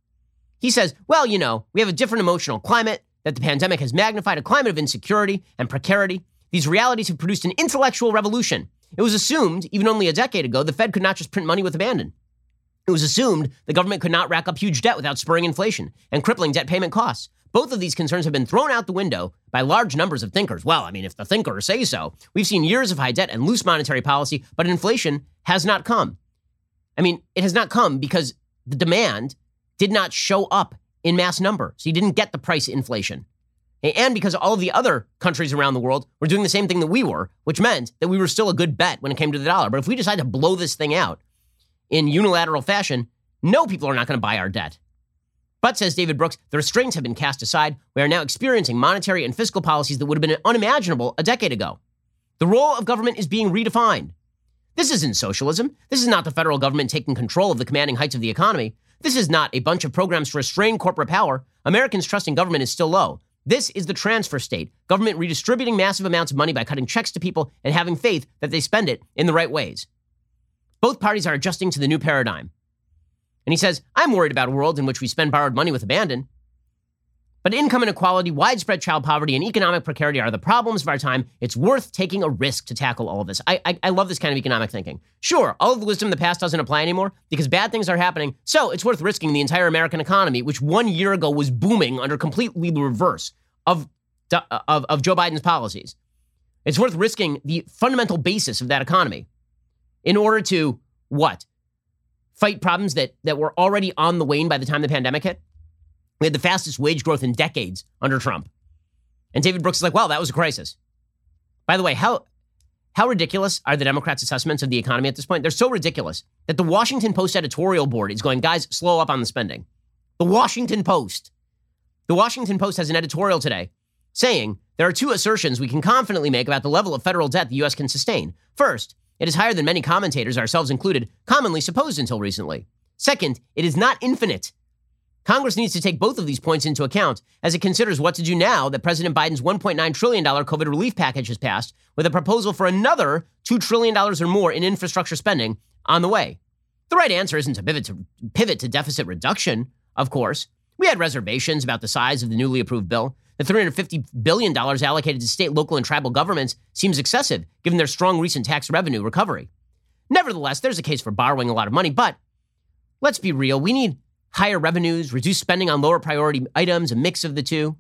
A: He says, well, we have a different emotional climate, that the pandemic has magnified a climate of insecurity and precarity. These realities have produced an intellectual revolution. It was assumed, even only a decade ago, the Fed could not just print money with abandon. It was assumed the government could not rack up huge debt without spurring inflation and crippling debt payment costs. Both of these concerns have been thrown out the window by large numbers of thinkers. Well, I mean, if the thinkers say so. We've seen years of high debt and loose monetary policy, but inflation has not come. I mean, it has not come because the demand did not show up in mass number. So you didn't get the price inflation. And because all of the other countries around the world were doing the same thing that we were, which meant that we were still a good bet when it came to the dollar. But if we decide to blow this thing out in unilateral fashion, no, people are not going to buy our debt. But, says David Brooks, the restraints have been cast aside. We are now experiencing monetary and fiscal policies that would have been unimaginable a decade ago. The role of government is being redefined. This isn't socialism. This is not the federal government taking control of the commanding heights of the economy. This is not a bunch of programs to restrain corporate power. Americans' trust in government is still low. This is the transfer state, government redistributing massive amounts of money by cutting checks to people and having faith that they spend it in the right ways. Both parties are adjusting to the new paradigm. And he says, I'm worried about a world in which we spend borrowed money with abandon. But income inequality, widespread child poverty, and economic precarity are the problems of our time. It's worth taking a risk to tackle all of this. I love this kind of economic thinking. Sure, all of the wisdom of the past doesn't apply anymore because bad things are happening. So it's worth risking the entire American economy, which 1 year ago was booming under completely the reverse of Joe Biden's policies. It's worth risking the fundamental basis of that economy in order to, what? Fight problems that were already on the wane by the time the pandemic hit? We had the fastest wage growth in decades under Trump. And David Brooks is like, well, that was a crisis. By the way, how ridiculous are the Democrats' assessments of the economy at this point? They're so ridiculous that the Washington Post editorial board is going, guys, slow up on the spending. The Washington Post has an editorial today saying there are two assertions we can confidently make about the level of federal debt the U.S. can sustain. First, It is higher than many commentators, ourselves included, commonly supposed until recently. Second, it is not infinite. Congress needs to take both of these points into account as it considers what to do now that President Biden's $1.9 trillion COVID relief package has passed, with a proposal for another $2 trillion or more in infrastructure spending on the way. The right answer isn't to pivot to deficit reduction, of course. We had reservations about the size of the newly approved bill. The $350 billion allocated to state, local, and tribal governments seems excessive, given their strong recent tax revenue recovery. Nevertheless, there's a case for borrowing a lot of money, but let's be real. We need higher revenues, reduced spending on lower priority items, a mix of the two.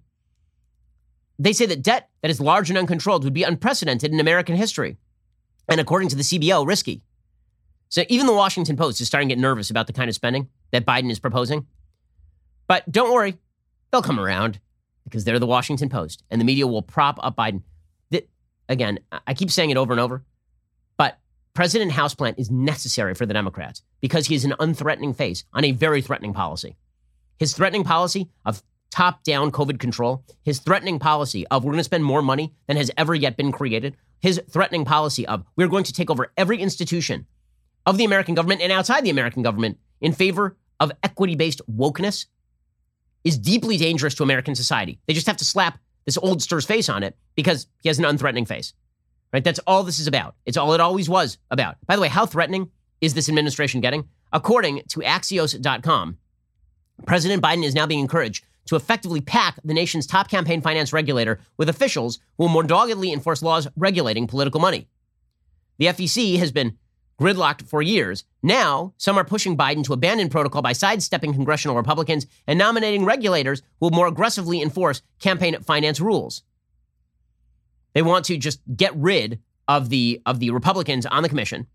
A: They say that debt that is large and uncontrolled would be unprecedented in American history, and according to the CBO, risky. So even the Washington Post is starting to get nervous about the kind of spending that Biden is proposing. But don't worry, they'll come around because they're the Washington Post, and the media will prop up Biden. Again, I keep saying it over and over, but President Houseplant is necessary for the Democrats because he is an unthreatening face on a very threatening policy. His threatening policy of top-down COVID control, his threatening policy of we're going to spend more money than has ever yet been created, his threatening policy of we're going to take over every institution of the American government and outside the American government in favor of equity-based wokeness is deeply dangerous to American society. They just have to slap this oldster's face on it because he has an unthreatening face. Right? That's all this is about. It's all it always was about. By the way, how threatening is this administration getting? According to Axios.com, President Biden is now being encouraged to effectively pack the nation's top campaign finance regulator with officials who will more doggedly enforce laws regulating political money. The FEC has been gridlocked for years. Now, some are pushing Biden to abandon protocol by sidestepping congressional Republicans and nominating regulators who will more aggressively enforce campaign finance rules. They want to just get rid of the Republicans on the commission.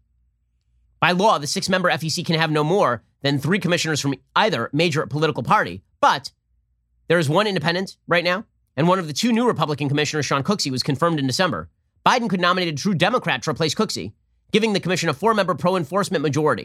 A: By law, the 6-member FEC can have no more than 3 commissioners from either major political party. But there is one independent right now, and one of the 2 new Republican commissioners, Sean Cooksey, was confirmed in December. Biden could nominate a true Democrat to replace Cooksey, giving the commission a 4-member pro-enforcement majority.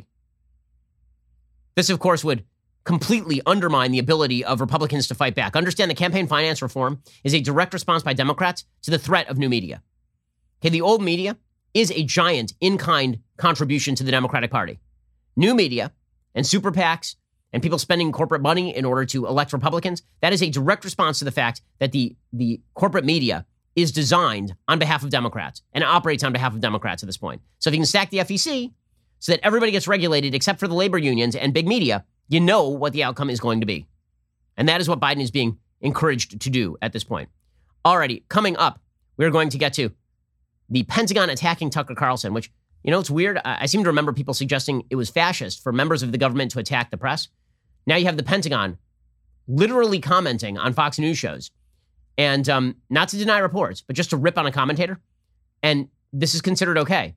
A: This, of course, would completely undermine the ability of Republicans to fight back. Understand that campaign finance reform is a direct response by Democrats to the threat of new media. Okay, the old media is a giant in-kind contribution to the Democratic Party. New media and super PACs and people spending corporate money in order to elect Republicans, that is a direct response to the fact that the corporate media is designed on behalf of Democrats and operates on behalf of Democrats at this point. So if you can stack the FEC so that everybody gets regulated except for the labor unions and big media, you know what the outcome is going to be. And that is what Biden is being encouraged to do at this point. Alrighty, coming up, we're going to get to the Pentagon attacking Tucker Carlson, which, you know, it's weird. I seem to remember people suggesting it was fascist for members of the government to attack the press. Now you have the Pentagon literally commenting on Fox News shows. And not to deny reports, but just to rip on a commentator. And this is considered okay.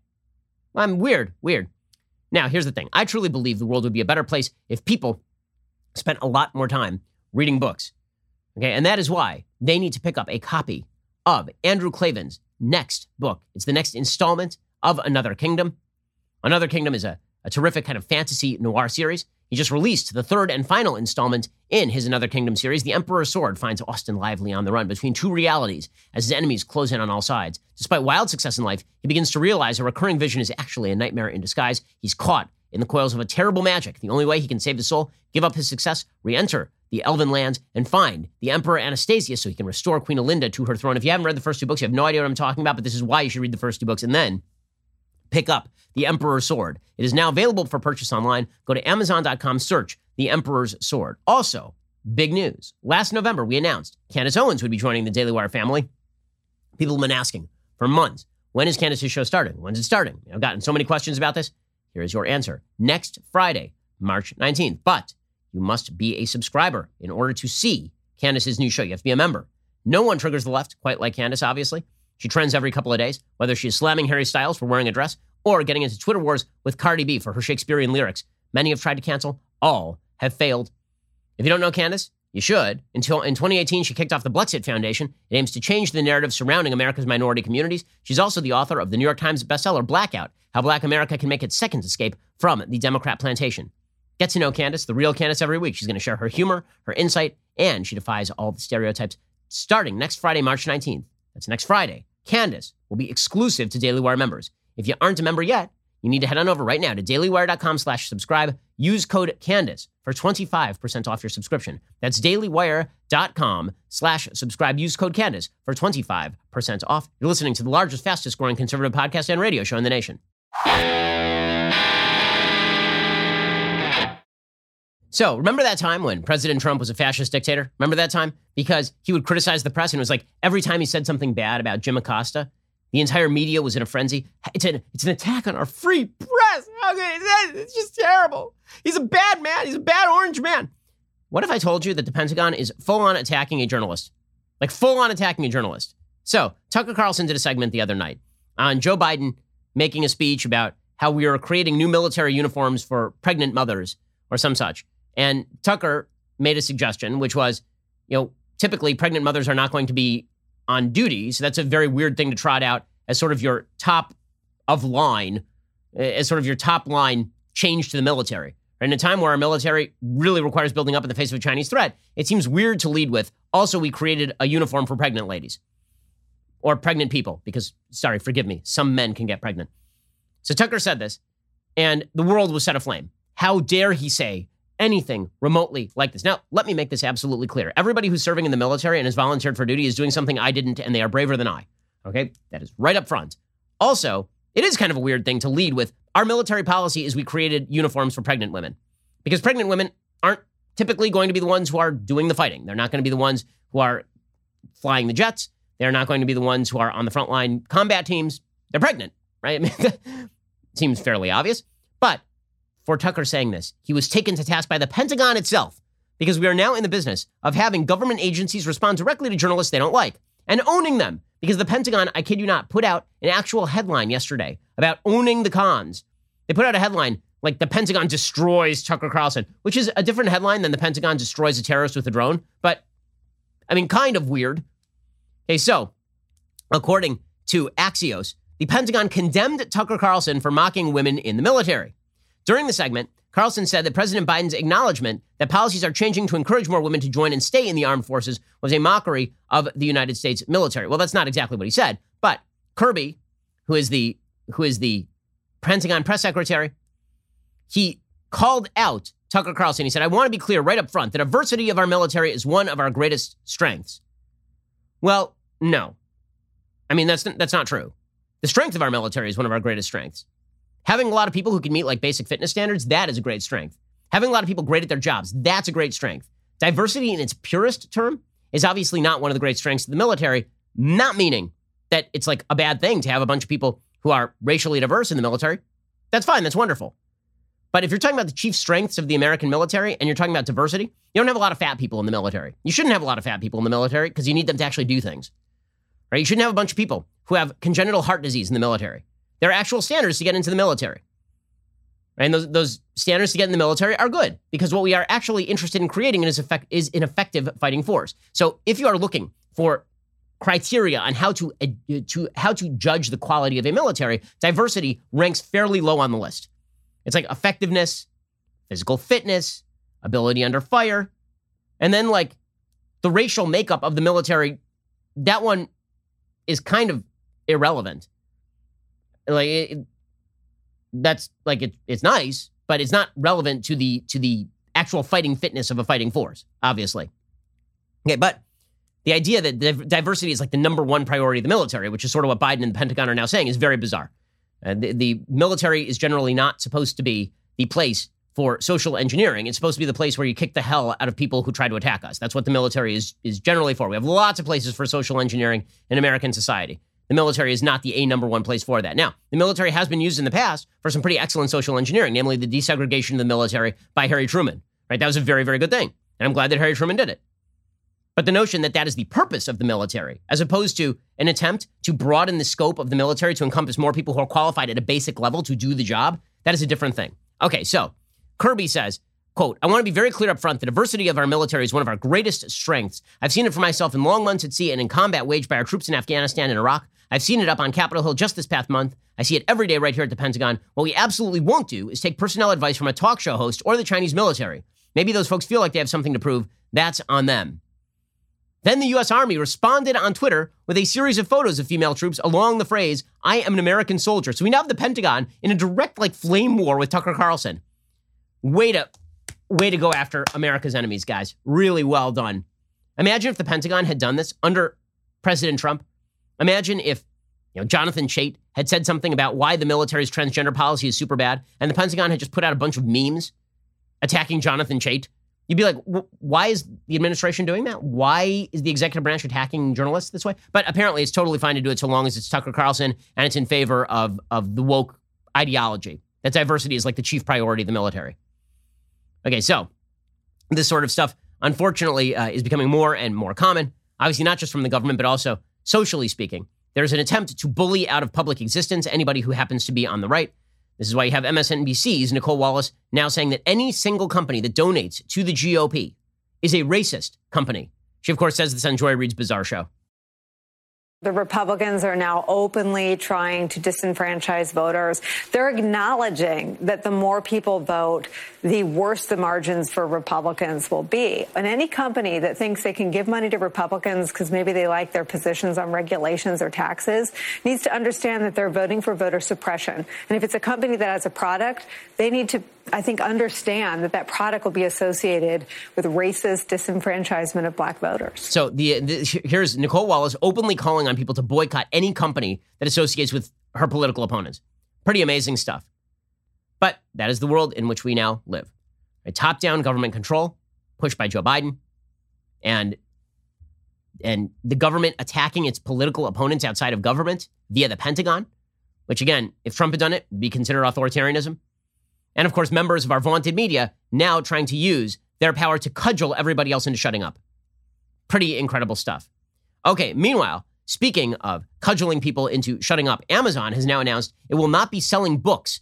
A: Weird. Now, here's the thing. I truly believe the world would be a better place if people spent a lot more time reading books. Okay, and that is why they need to pick up a copy of Andrew Klavan's next book. It's the next installment of Another Kingdom. Another Kingdom is a terrific kind of fantasy noir series. He just released the 3rd and final installment in his Another Kingdom series. The Emperor's Sword finds Austin Lively on the run between 2 realities as his enemies close in on all sides. Despite wild success in life, he begins to realize a recurring vision is actually a nightmare in disguise. He's caught in the coils of a terrible magic. The only way he can save his soul, give up his success, re-enter the Elven lands, and find the Emperor Anastasius so he can restore Queen Olinda to her throne. If you haven't read the first 2 books, you have no idea what I'm talking about, but this is why you should read the first 2 books and then pick up The Emperor's Sword. It is now available for purchase online. Go to Amazon.com, search The Emperor's Sword. Also, big news. Last November, we announced Candace Owens would be joining the Daily Wire family. People have been asking for months, when is Candace's show starting? When's it starting? I've gotten so many questions about this. Here is your answer. Next Friday, March 19th. But you must be a subscriber in order to see Candace's new show. You have to be a member. No one triggers the left quite like Candace, obviously. She trends every couple of days, whether she is slamming Harry Styles for wearing a dress or getting into Twitter wars with Cardi B for her Shakespearean lyrics. Many have tried to cancel. All have failed. If you don't know Candace, you should. In 2018, she kicked off the Blexit Foundation. It aims to change the narrative surrounding America's minority communities. She's also the author of the New York Times bestseller Blackout, How Black America Can Make Its Second Escape from the Democrat Plantation. Get to know Candace, the real Candace, every week. She's going to share her humor, her insight, and she defies all the stereotypes. Starting next Friday, March 19th. That's next Friday. Candace will be exclusive to Daily Wire members. If you aren't a member yet, you need to head on over right now to dailywire.com/subscribe. Use code Candace for 25% off your subscription. That's dailywire.com/subscribe. Use code Candace for 25% off. You're listening to the largest, fastest growing conservative podcast and radio show in the nation. So remember that time when President Trump was a fascist dictator? Remember that time? Because he would criticize the press, and it was like every time he said something bad about Jim Acosta, the entire media was in a frenzy. It's an attack on our free press. It's just terrible. He's a bad man. He's a bad orange man. What if I told you that the Pentagon is full-on attacking a journalist? Like full-on attacking a journalist. So Tucker Carlson did a segment the other night on Joe Biden making a speech about how we are creating new military uniforms for pregnant mothers or some such. And Tucker made a suggestion, which was, typically pregnant mothers are not going to be on duty. So that's a very weird thing to trot out as sort of your top line change to the military. In a time where our military really requires building up in the face of a Chinese threat, it seems weird to lead with, also, we created a uniform for pregnant ladies or pregnant people because, forgive me, some men can get pregnant. So Tucker said this, and the world was set aflame. How dare he say anything remotely like this? Now, let me make this absolutely clear. Everybody who's serving in the military and has volunteered for duty is doing something I didn't, and they are braver than I. Okay? That is right up front. Also, it is kind of a weird thing to lead with, our military policy is we created uniforms for pregnant women. Because pregnant women aren't typically going to be the ones who are doing the fighting. They're not going to be the ones who are flying the jets. They're not going to be the ones who are on the frontline combat teams. They're pregnant, right? Seems fairly obvious. But for Tucker saying this, he was taken to task by the Pentagon itself, because we are now in the business of having government agencies respond directly to journalists they don't like and owning them. Because the Pentagon, I kid you not, put out an actual headline yesterday about owning the cons. They put out a headline like the Pentagon destroys Tucker Carlson, which is a different headline than the Pentagon destroys a terrorist with a drone. But, kind of weird. Okay, so according to Axios, the Pentagon condemned Tucker Carlson for mocking women in the military. During the segment, Carlson said that President Biden's acknowledgement that policies are changing to encourage more women to join and stay in the armed forces was a mockery of the United States military. Well, that's not exactly what he said, but Kirby, who is the Pentagon press secretary, he called out Tucker Carlson. He said, I want to be clear right up front that diversity of our military is one of our greatest strengths. Well, no. That's not true. The strength of our military is one of our greatest strengths. Having a lot of people who can meet like basic fitness standards, that is a great strength. Having a lot of people great at their jobs, that's a great strength. Diversity in its purest term is obviously not one of the great strengths of the military, not meaning that it's like a bad thing to have a bunch of people who are racially diverse in the military. That's fine. That's wonderful. But if you're talking about the chief strengths of the American military and you're talking about diversity, you don't have a lot of fat people in the military. You shouldn't have a lot of fat people in the military because you need them to actually do things. Right? You shouldn't have a bunch of people who have congenital heart disease in the military. There are actual standards to get into the military. And those standards to get in the military are good because what we are actually interested in creating is an effective fighting force. So if you are looking for criteria on how to judge the quality of a military, diversity ranks fairly low on the list. It's like effectiveness, physical fitness, ability under fire, and then like the racial makeup of the military, that one is kind of irrelevant. It's nice, but it's not relevant to the actual fighting fitness of a fighting force, obviously. Okay, but the idea that diversity is like the number one priority of the military, which is sort of what Biden and the Pentagon are now saying, is very bizarre. The military is generally not supposed to be the place for social engineering. It's supposed to be the place where you kick the hell out of people who try to attack us. That's what the military is generally for. We have lots of places for social engineering in American society. The military is not the number one place for that. Now, the military has been used in the past for some pretty excellent social engineering, namely the desegregation of the military by Harry Truman. Right? That was a very, very good thing. And I'm glad that Harry Truman did it. But the notion that that is the purpose of the military, as opposed to an attempt to broaden the scope of the military to encompass more people who are qualified at a basic level to do the job, that is a different thing. Okay, so Kirby says, quote, I want to be very clear up front. The diversity of our military is one of our greatest strengths. I've seen it for myself in long months at sea and in combat waged by our troops in Afghanistan and Iraq. I've seen it up on Capitol Hill just this past month. I see it every day right here at the Pentagon. What we absolutely won't do is take personnel advice from a talk show host or the Chinese military. Maybe those folks feel like they have something to prove. That's on them. Then the U.S. Army responded on Twitter with a series of photos of female troops along the phrase, "I am an American soldier." So we now have the Pentagon in a direct, flame war with Tucker Carlson. Way to go after America's enemies, guys. Really well done. Imagine if the Pentagon had done this under President Trump. Imagine if Jonathan Chait had said something about why the military's transgender policy is super bad, and the Pentagon had just put out a bunch of memes attacking Jonathan Chait. You'd be like, why is the administration doing that? Why is the executive branch attacking journalists this way? But apparently it's totally fine to do it so long as it's Tucker Carlson and it's in favor of the woke ideology. That diversity is the chief priority of the military. Okay, so this sort of stuff, unfortunately, is becoming more and more common. Obviously, not just from the government, but also socially speaking. There's an attempt to bully out of public existence anybody who happens to be on the right. This is why you have MSNBC's Nicole Wallace now saying that any single company that donates to the GOP is a racist company. She, of course, says this on Joy Reid's Bizarre Show.
F: The Republicans are now openly trying to disenfranchise voters. They're acknowledging that the more people vote, the worse the margins for Republicans will be. And any company that thinks they can give money to Republicans because maybe they like their positions on regulations or taxes needs to understand that they're voting for voter suppression. And if it's a company that has a product, they need to, I think, understand that that product will be associated with racist disenfranchisement of black voters.
A: So here's Nicole Wallace openly calling on people to boycott any company that associates with her political opponents. Pretty amazing stuff. But that is the world in which we now live. A top-down government control pushed by Joe Biden and the government attacking its political opponents outside of government via the Pentagon, which, again, if Trump had done it, would be considered authoritarianism. And, of course, members of our vaunted media now trying to use their power to cudgel everybody else into shutting up. Pretty incredible stuff. Okay, meanwhile, speaking of cudgeling people into shutting up, Amazon has now announced it will not be selling books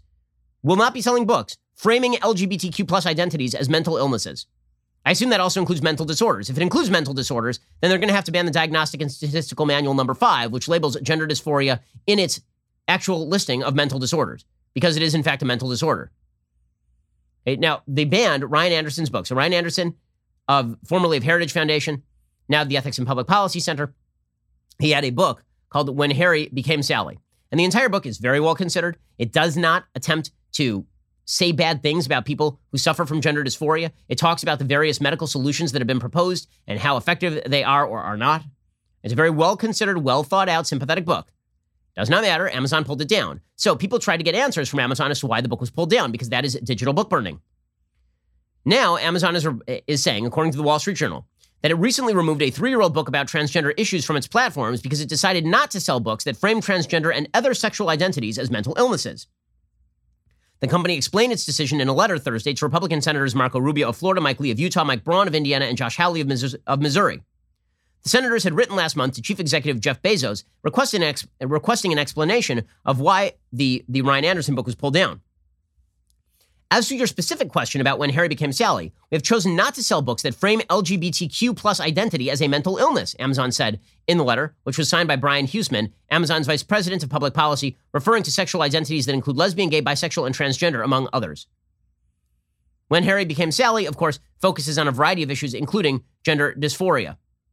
A: framing LGBTQ plus identities as mental illnesses. I assume that also includes mental disorders. If it includes mental disorders, then they're going to have to ban the Diagnostic and Statistical Manual number 5, which labels gender dysphoria in its actual listing of mental disorders, because it is, in fact, a mental disorder. Okay, now, they banned Ryan Anderson's book. So Ryan Anderson, formerly of Heritage Foundation, now the Ethics and Public Policy Center, he had a book called When Harry Became Sally. And the entire book is very well considered. It does not attempt to say bad things about people who suffer from gender dysphoria. It talks about the various medical solutions that have been proposed and how effective they are or are not. It's a very well-considered, well-thought-out, sympathetic book. Does not matter. Amazon pulled it down. So people tried to get answers from Amazon as to why the book was pulled down, because that is digital book burning. Now, Amazon is saying, according to the Wall Street Journal, that it recently removed a 3-year-old book about transgender issues from its platforms because it decided not to sell books that frame transgender and other sexual identities as mental illnesses. The company explained its decision in a letter Thursday to Republican Senators Marco Rubio of Florida, Mike Lee of Utah, Mike Braun of Indiana, and Josh Hawley of Missouri. The senators had written last month to Chief Executive Jeff Bezos requesting an explanation of why the Ryan Anderson book was pulled down. As to your specific question about When Harry Became Sally, we have chosen not to sell books that frame LGBTQ plus identity as a mental illness, Amazon said in the letter, which was signed by Brian Huseman, Amazon's vice president of public policy, referring to sexual identities that include lesbian, gay, bisexual, and transgender, among others. When Harry Became Sally, of course, focuses on a variety of issues, including gender dysphoria.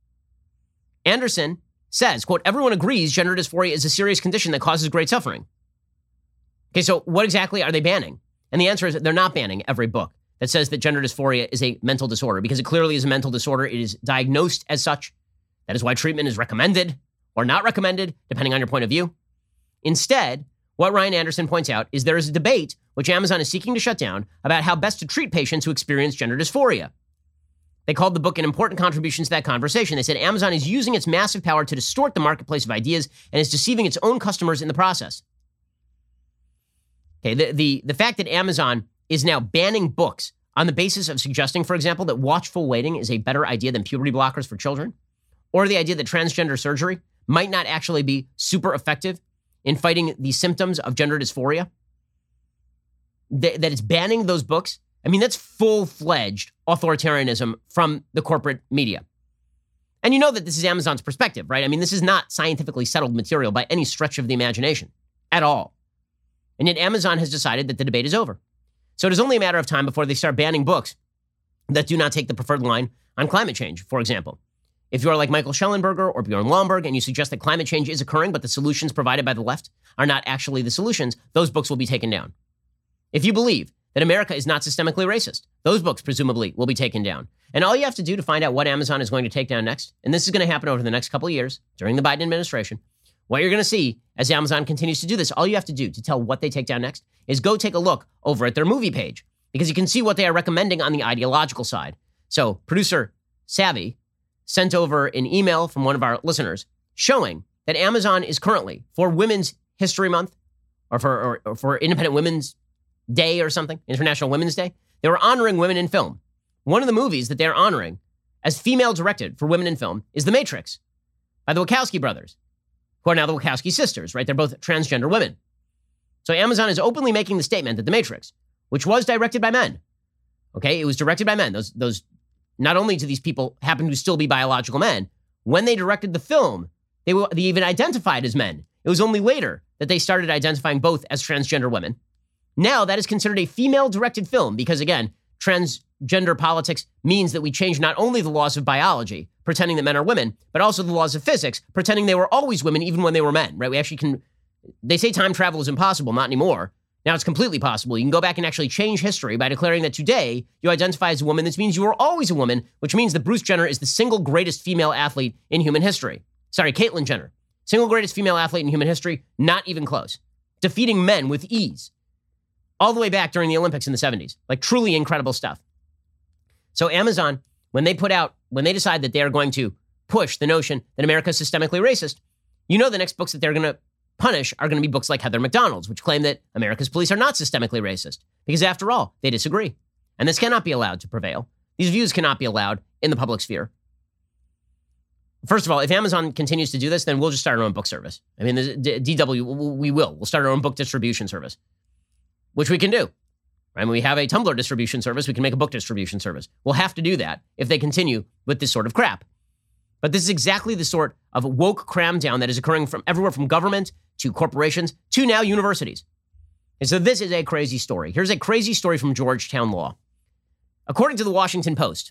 A: Anderson says, quote, everyone agrees gender dysphoria is a serious condition that causes great suffering. Okay, so what exactly are they banning? And the answer is they're not banning every book that says that gender dysphoria is a mental disorder, because it clearly is a mental disorder. It is diagnosed as such. That is why treatment is recommended or not recommended, depending on your point of view. Instead, what Ryan Anderson points out is there is a debate, which Amazon is seeking to shut down, about how best to treat patients who experience gender dysphoria. They called the book an important contribution to that conversation. They said Amazon is using its massive power to distort the marketplace of ideas and is deceiving its own customers in the process. Okay, the fact that Amazon is now banning books on the basis of suggesting, for example, that watchful waiting is a better idea than puberty blockers for children, or the idea that transgender surgery might not actually be super effective in fighting the symptoms of gender dysphoria, that it's banning those books, I mean, that's full-fledged authoritarianism from the corporate media. And you know that this is Amazon's perspective, right? I mean, this is not scientifically settled material by any stretch of the imagination at all. And yet Amazon has decided that the debate is over. So it is only a matter of time before they start banning books that do not take the preferred line on climate change, for example. If you are like Michael Schellenberger or Bjorn Lomborg and you suggest that climate change is occurring, but the solutions provided by the left are not actually the solutions, those books will be taken down. If you believe that America is not systemically racist, those books presumably will be taken down. And all you have to do to find out what Amazon is going to take down next, and this is going to happen over the next couple of years during the Biden administration, what you're going to see as Amazon continues to do this, all you have to do to tell what they take down next is go take a look over at their movie page, because you can see what they are recommending on the ideological side. So producer Savvy sent over an email from one of our listeners showing that Amazon is currently, for Women's History Month, or for Independent Women's Day or something, International Women's Day, they were honoring women in film. One of the movies that they're honoring as female-directed for women in film is The Matrix by the Wachowski brothers, who are now the Wachowski sisters, right? They're both transgender women. So Amazon is openly making the statement that The Matrix, which was directed by men, okay? It was directed by men. Those not only do these people happen to still be biological men, when they directed the film, they even identified as men. It was only later that they started identifying both as transgender women. Now that is considered a female-directed film because, again, transgender politics means that we change not only the laws of biology, pretending that men are women, but also the laws of physics, pretending they were always women even when they were men, right? We actually can, they say time travel is impossible, not anymore. Now it's completely possible. You can go back and actually change history by declaring that today you identify as a woman. This means you were always a woman, which means that Bruce Jenner is the single greatest female athlete in human history. Sorry, Caitlyn Jenner. Single greatest female athlete in human history, not even close. Defeating men with ease. All the way back during the Olympics in the 70s. Like truly incredible stuff. So Amazon, when they decide that they are going to push the notion that America is systemically racist, you know the next books that they're going to punish are going to be books like Heather McDonald's, which claim that America's police are not systemically racist. Because after all, they disagree. And this cannot be allowed to prevail. These views cannot be allowed in the public sphere. First of all, if Amazon continues to do this, then we'll just start our own book service. I mean, DW, we will. We'll start our own book distribution service, which we can do. Right? When we have a Tumblr distribution service, we can make a book distribution service. We'll have to do that if they continue with this sort of crap. But this is exactly the sort of woke cram down that is occurring from everywhere from government to corporations to now universities. And so this is a crazy story. Here's a crazy story from Georgetown Law. According to the Washington Post,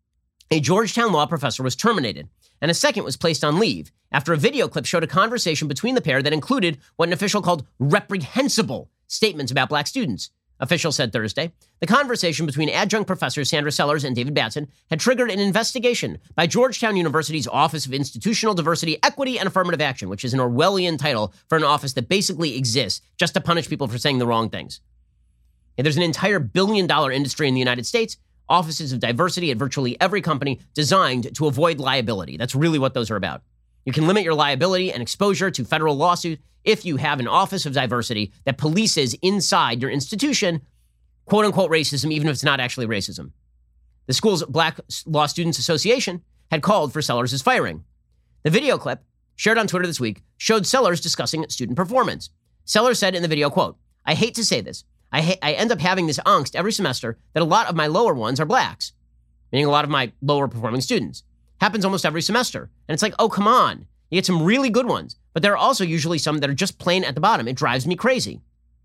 A: a Georgetown law professor was terminated and a second was placed on leave after a video clip showed a conversation between the pair that included what an official called reprehensible statements about black students. Officials said Thursday, the conversation between adjunct professors Sandra Sellers and David Batson had triggered an investigation by Georgetown University's Office of Institutional Diversity, Equity, and Affirmative Action, which is an Orwellian title for an office that basically exists just to punish people for saying the wrong things. And there's an entire billion-dollar industry in the United States, offices of diversity at virtually every company designed to avoid liability. That's really what those are about. You can limit your liability and exposure to federal lawsuit if you have an office of diversity that polices inside your institution, quote unquote racism, even if it's not actually racism. The school's Black Law Students Association had called for Sellers' firing. The video clip, shared on Twitter this week, showed Sellers discussing student performance. Sellers said in the video, quote, I hate to say this. I end up having this angst every semester that a lot of my lower ones are blacks, meaning a lot of my lower performing students. Happens almost every semester. And it's like, oh, come on. You get some really good ones, but there are also usually some that are just plain at the bottom. It drives me crazy.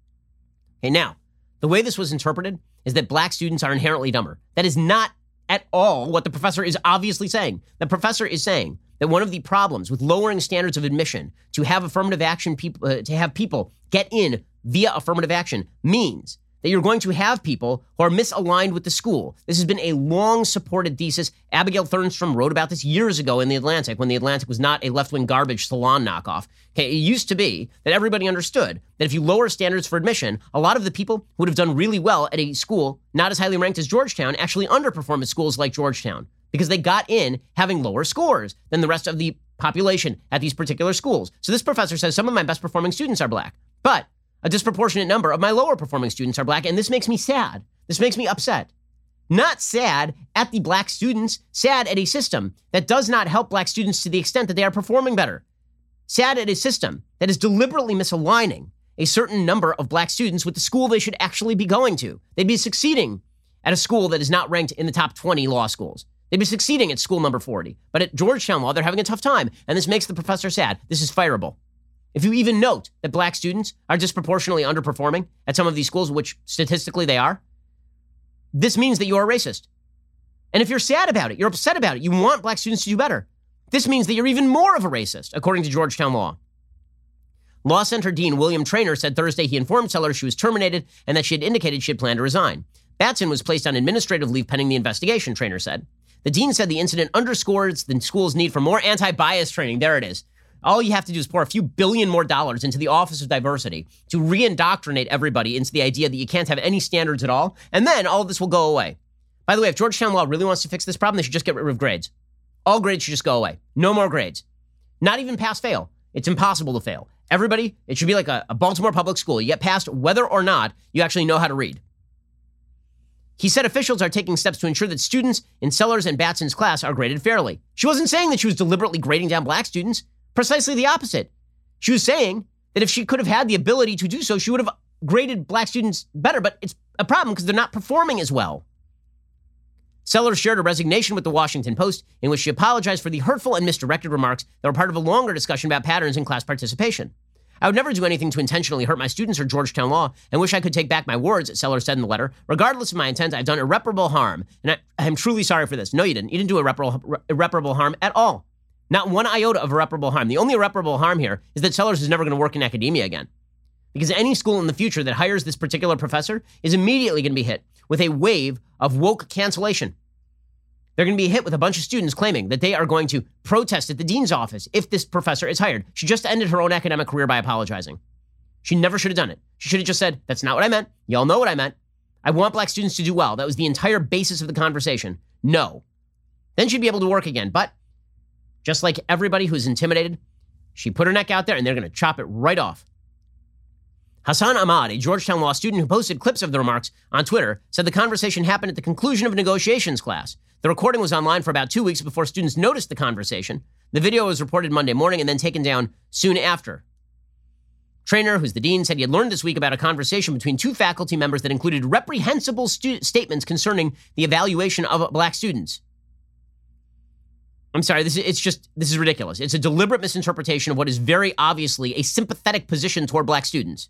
A: Okay, now, the way this was interpreted is that black students are inherently dumber. That is not at all what the professor is obviously saying. The professor is saying that one of the problems with lowering standards of admission to have affirmative action people, to have people get in via affirmative action means that you're going to have people who are misaligned with the school. This has been a long-supported thesis. Abigail Thernstrom wrote about this years ago in The Atlantic, when The Atlantic was not a left-wing garbage salon knockoff. Okay, it used to be that everybody understood that if you lower standards for admission, a lot of the people who would have done really well at a school not as highly ranked as Georgetown actually underperform at schools like Georgetown because they got in having lower scores than the rest of the population at these particular schools. So this professor says some of my best performing students are black, but a disproportionate number of my lower performing students are black, and this makes me sad. This makes me upset. Not sad at the black students, sad at a system that does not help black students to the extent that they are performing better. Sad at a system that is deliberately misaligning a certain number of black students with the school they should actually be going to. They'd be succeeding at a school that is not ranked in the top 20 law schools. They'd be succeeding at school number 40. But at Georgetown Law, they're having a tough time, and this makes the professor sad. This is fireable. If you even note that black students are disproportionately underperforming at some of these schools, which statistically they are, this means that you are racist. And if you're sad about it, you're upset about it, you want black students to do better, This means that you're even more of a racist, according to Georgetown Law. Law Center Dean William Traynor said Thursday he informed Sellers she was terminated and that she had indicated she had planned to resign. Batson was placed on administrative leave pending the investigation, Traynor said. The dean said the incident underscores the school's need for more anti-bias training. There it is. All you have to do is pour a few billion more dollars into the Office of Diversity to re-indoctrinate everybody into the idea that you can't have any standards at all, and then all of this will go away. By the way, if Georgetown Law really wants to fix this problem, they should just get rid of grades. All grades should just go away. No more grades. Not even pass-fail. It's impossible to fail. Everybody, it should be like a Baltimore public school. You get passed whether or not you actually know how to read. He said officials are taking steps to ensure that students in Sellers and Batson's class are graded fairly. She wasn't saying that she was deliberately grading down black students. Precisely the opposite. She was saying that if she could have had the ability to do so, she would have graded black students better, but it's a problem because they're not performing as well. Sellers shared a resignation with the Washington Post in which she apologized for the hurtful and misdirected remarks that were part of a longer discussion about patterns in class participation. I would never do anything to intentionally hurt my students or Georgetown Law and wish I could take back my words, Sellers said in the letter. Regardless of my intent, I've done irreparable harm, and I'm truly sorry for this. No, you didn't. You didn't do irreparable harm at all. Not one iota of irreparable harm. The only irreparable harm here is that Sellers is never going to work in academia again. Because any school in the future that hires this particular professor is immediately going to be hit with a wave of woke cancellation. They're going to be hit with a bunch of students claiming that they are going to protest at the dean's office if this professor is hired. She just ended her own academic career by apologizing. She never should have done it. She should have just said, that's not what I meant. Y'all know what I meant. I want black students to do well. That was the entire basis of the conversation. No. Then she'd be able to work again. But just like everybody who's intimidated, she put her neck out there and they're going to chop it right off. Hassan Ahmad, a Georgetown Law student who posted clips of the remarks on Twitter, said the conversation happened at the conclusion of a negotiations class. The recording was online for about 2 weeks before students noticed the conversation. The video was reported Monday morning and then taken down soon after. Traynor, who's the dean, said he had learned this week about a conversation between two faculty members that included reprehensible statements concerning the evaluation of black students. I'm sorry, this is ridiculous. It's a deliberate misinterpretation of what is very obviously a sympathetic position toward black students.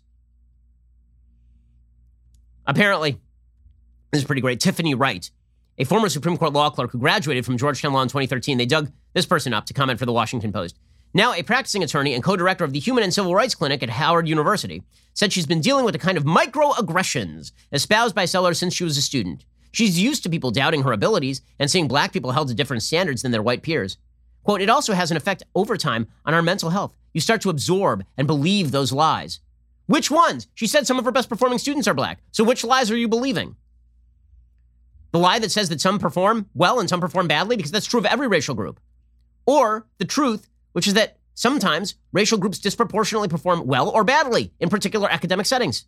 A: Apparently, this is pretty great. Tiffany Wright, a former Supreme Court law clerk who graduated from Georgetown Law in 2013. They dug this person up to comment for the Washington Post. Now a practicing attorney and co-director of the Human and Civil Rights Clinic at Howard University, said she's been dealing with the kind of microaggressions espoused by Sellers since she was a student. She's used to people doubting her abilities and seeing black people held to different standards than their white peers. Quote, it also has an effect over time on our mental health. You start to absorb and believe those lies. Which ones? She said some of her best performing students are black. So which lies are you believing? The lie that says that some perform well and some perform badly, because that's true of every racial group. Or the truth, which is that sometimes racial groups disproportionately perform well or badly in particular academic settings.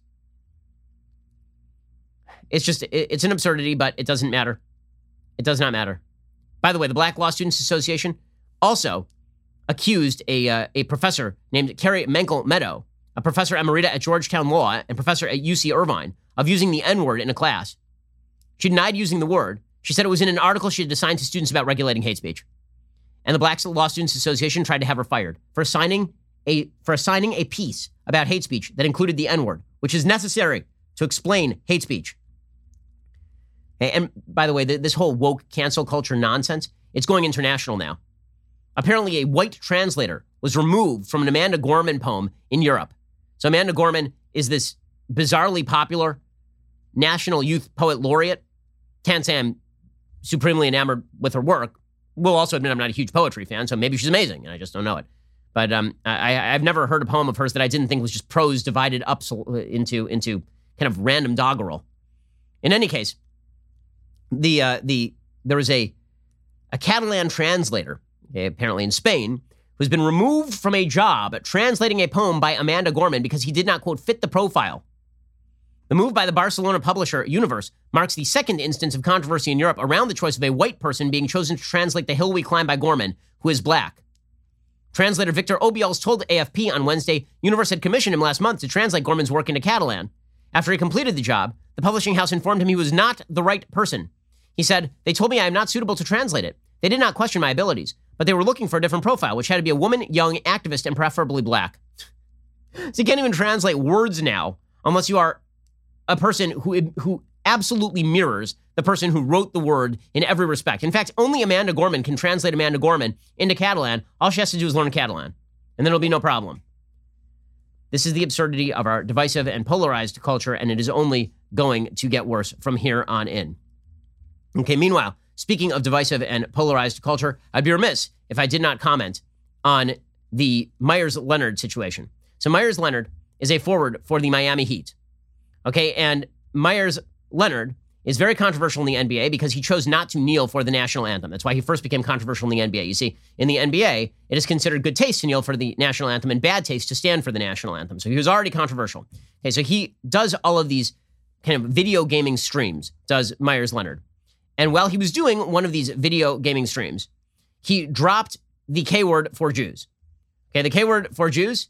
A: It's an absurdity, but it doesn't matter. It does not matter. By the way, the Black Law Students Association also accused a professor named Carrie Menkel Meadow, a professor emerita at Georgetown Law and professor at UC Irvine, of using the N-word in a class. She denied using the word. She said it was in an article she had assigned to students about regulating hate speech. And the Black Law Students Association tried to have her fired for assigning a piece about hate speech that included the N-word, which is necessary to explain hate speech. And by the way, this whole woke cancel culture nonsense, it's going international now. Apparently, a white translator was removed from an Amanda Gorman poem in Europe. So Amanda Gorman is this bizarrely popular National Youth Poet Laureate. Can't say I'm supremely enamored with her work. Will also admit I'm not a huge poetry fan, so maybe she's amazing, and I just don't know it. But I've never heard a poem of hers that I didn't think was just prose divided up into kind of random doggerel. In any case, there was a Catalan translator, apparently in Spain, who's been removed from a job translating a poem by Amanda Gorman because he did not, quote, fit the profile. The move by the Barcelona publisher Universe marks the second instance of controversy in Europe around the choice of a white person being chosen to translate The Hill We Climb by Gorman, who is black. Translator Victor Obiols told AFP on Wednesday Universe had commissioned him last month to translate Gorman's work into Catalan. After he completed the job, the publishing house informed him he was not the right person. He said, they told me I am not suitable to translate it. They did not question my abilities, but they were looking for a different profile, which had to be a woman, young, activist, and preferably black. So you can't even translate words now unless you are a person who absolutely mirrors the person who wrote the word in every respect. In fact, only Amanda Gorman can translate Amanda Gorman into Catalan. All she has to do is learn Catalan, and then it'll be no problem. This is the absurdity of our divisive and polarized culture, and it is only going to get worse from here on in. Okay, meanwhile, speaking of divisive and polarized culture, I'd be remiss if I did not comment on the Meyers-Leonard situation. So Meyers-Leonard is a forward for the Miami Heat. Okay, and Meyers-Leonard is very controversial in the NBA because he chose not to kneel for the national anthem. That's why he first became controversial in the NBA. You see, in the NBA, it is considered good taste to kneel for the national anthem and bad taste to stand for the national anthem. So he was already controversial. Okay, so he does all of these kind of video gaming streams, does Meyers-Leonard. And while he was doing one of these video gaming streams, he dropped the K word for Jews. Okay, the K word for Jews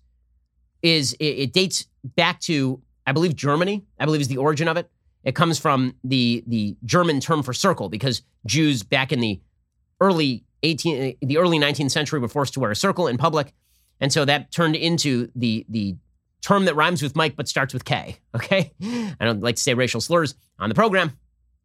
A: it dates back to, I believe, Germany. I believe is the origin of it. It comes from the German term for circle, because Jews back in the early 19th century were forced to wear a circle in public. And so that turned into the term that rhymes with Mike but starts with K, okay? I don't like to say racial slurs on the program.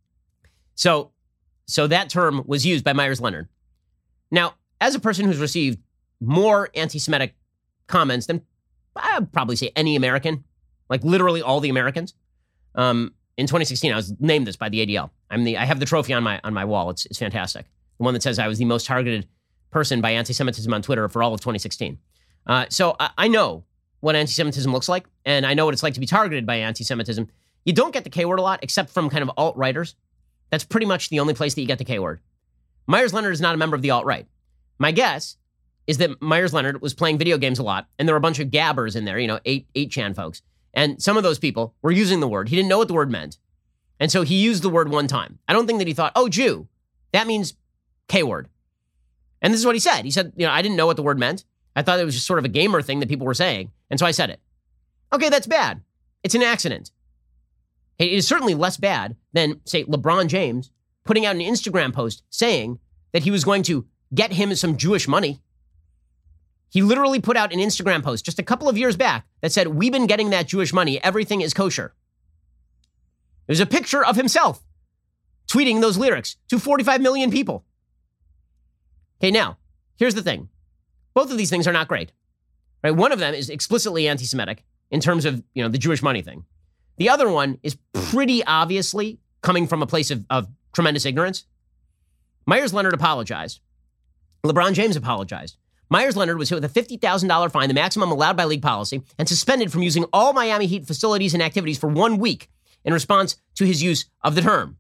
A: So that term was used by Meyers-Leonard. Now, as a person who's received more anti-Semitic comments than I'd probably say any American, like literally all the Americans, in 2016, I was named this by the ADL. I have the trophy on my wall. It's fantastic. The one that says I was the most targeted person by anti-Semitism on Twitter for all of 2016. So I know what anti-Semitism looks like, and I know what it's like to be targeted by anti-Semitism. You don't get the K word a lot, except from kind of alt-righters. That's pretty much the only place that you get the K word. Meyers-Leonard is not a member of the alt-right. My guess is that Meyers-Leonard was playing video games a lot, and there were a bunch of gabbers in there, 8chan folks. And some of those people were using the word. He didn't know what the word meant. And so he used the word one time. I don't think that he thought, oh, Jew, that means K word. And this is what he said. He said, I didn't know what the word meant. I thought it was just sort of a gamer thing that people were saying. And so I said it. Okay, that's bad. It's an accident. It is certainly less bad than, say, LeBron James putting out an Instagram post saying that he was going to get him some Jewish money. He literally put out an Instagram post just a couple of years back that said, we've been getting that Jewish money. Everything is kosher. There's a picture of himself tweeting those lyrics to 45 million people. Okay, now, here's the thing. Both of these things are not great. Right? One of them is explicitly anti-Semitic in terms of, the Jewish money thing. The other one is pretty obviously coming from a place of tremendous ignorance. Meyers-Leonard apologized. LeBron James apologized. Meyers-Leonard was hit with a $50,000 fine, the maximum allowed by league policy, and suspended from using all Miami Heat facilities and activities for 1 week in response to his use of the term.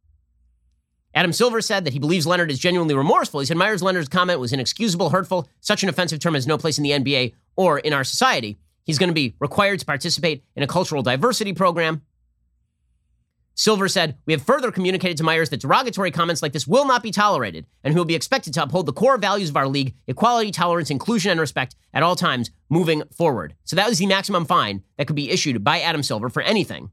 A: Adam Silver said that he believes Leonard is genuinely remorseful. He said Meyers-Leonard's comment was inexcusable, hurtful. Such an offensive term has no place in the NBA or in our society. He's going to be required to participate in a cultural diversity program. Silver said, we have further communicated to Meyers that derogatory comments like this will not be tolerated, and he will be expected to uphold the core values of our league, equality, tolerance, inclusion, and respect at all times moving forward. So that was the maximum fine that could be issued by Adam Silver for anything.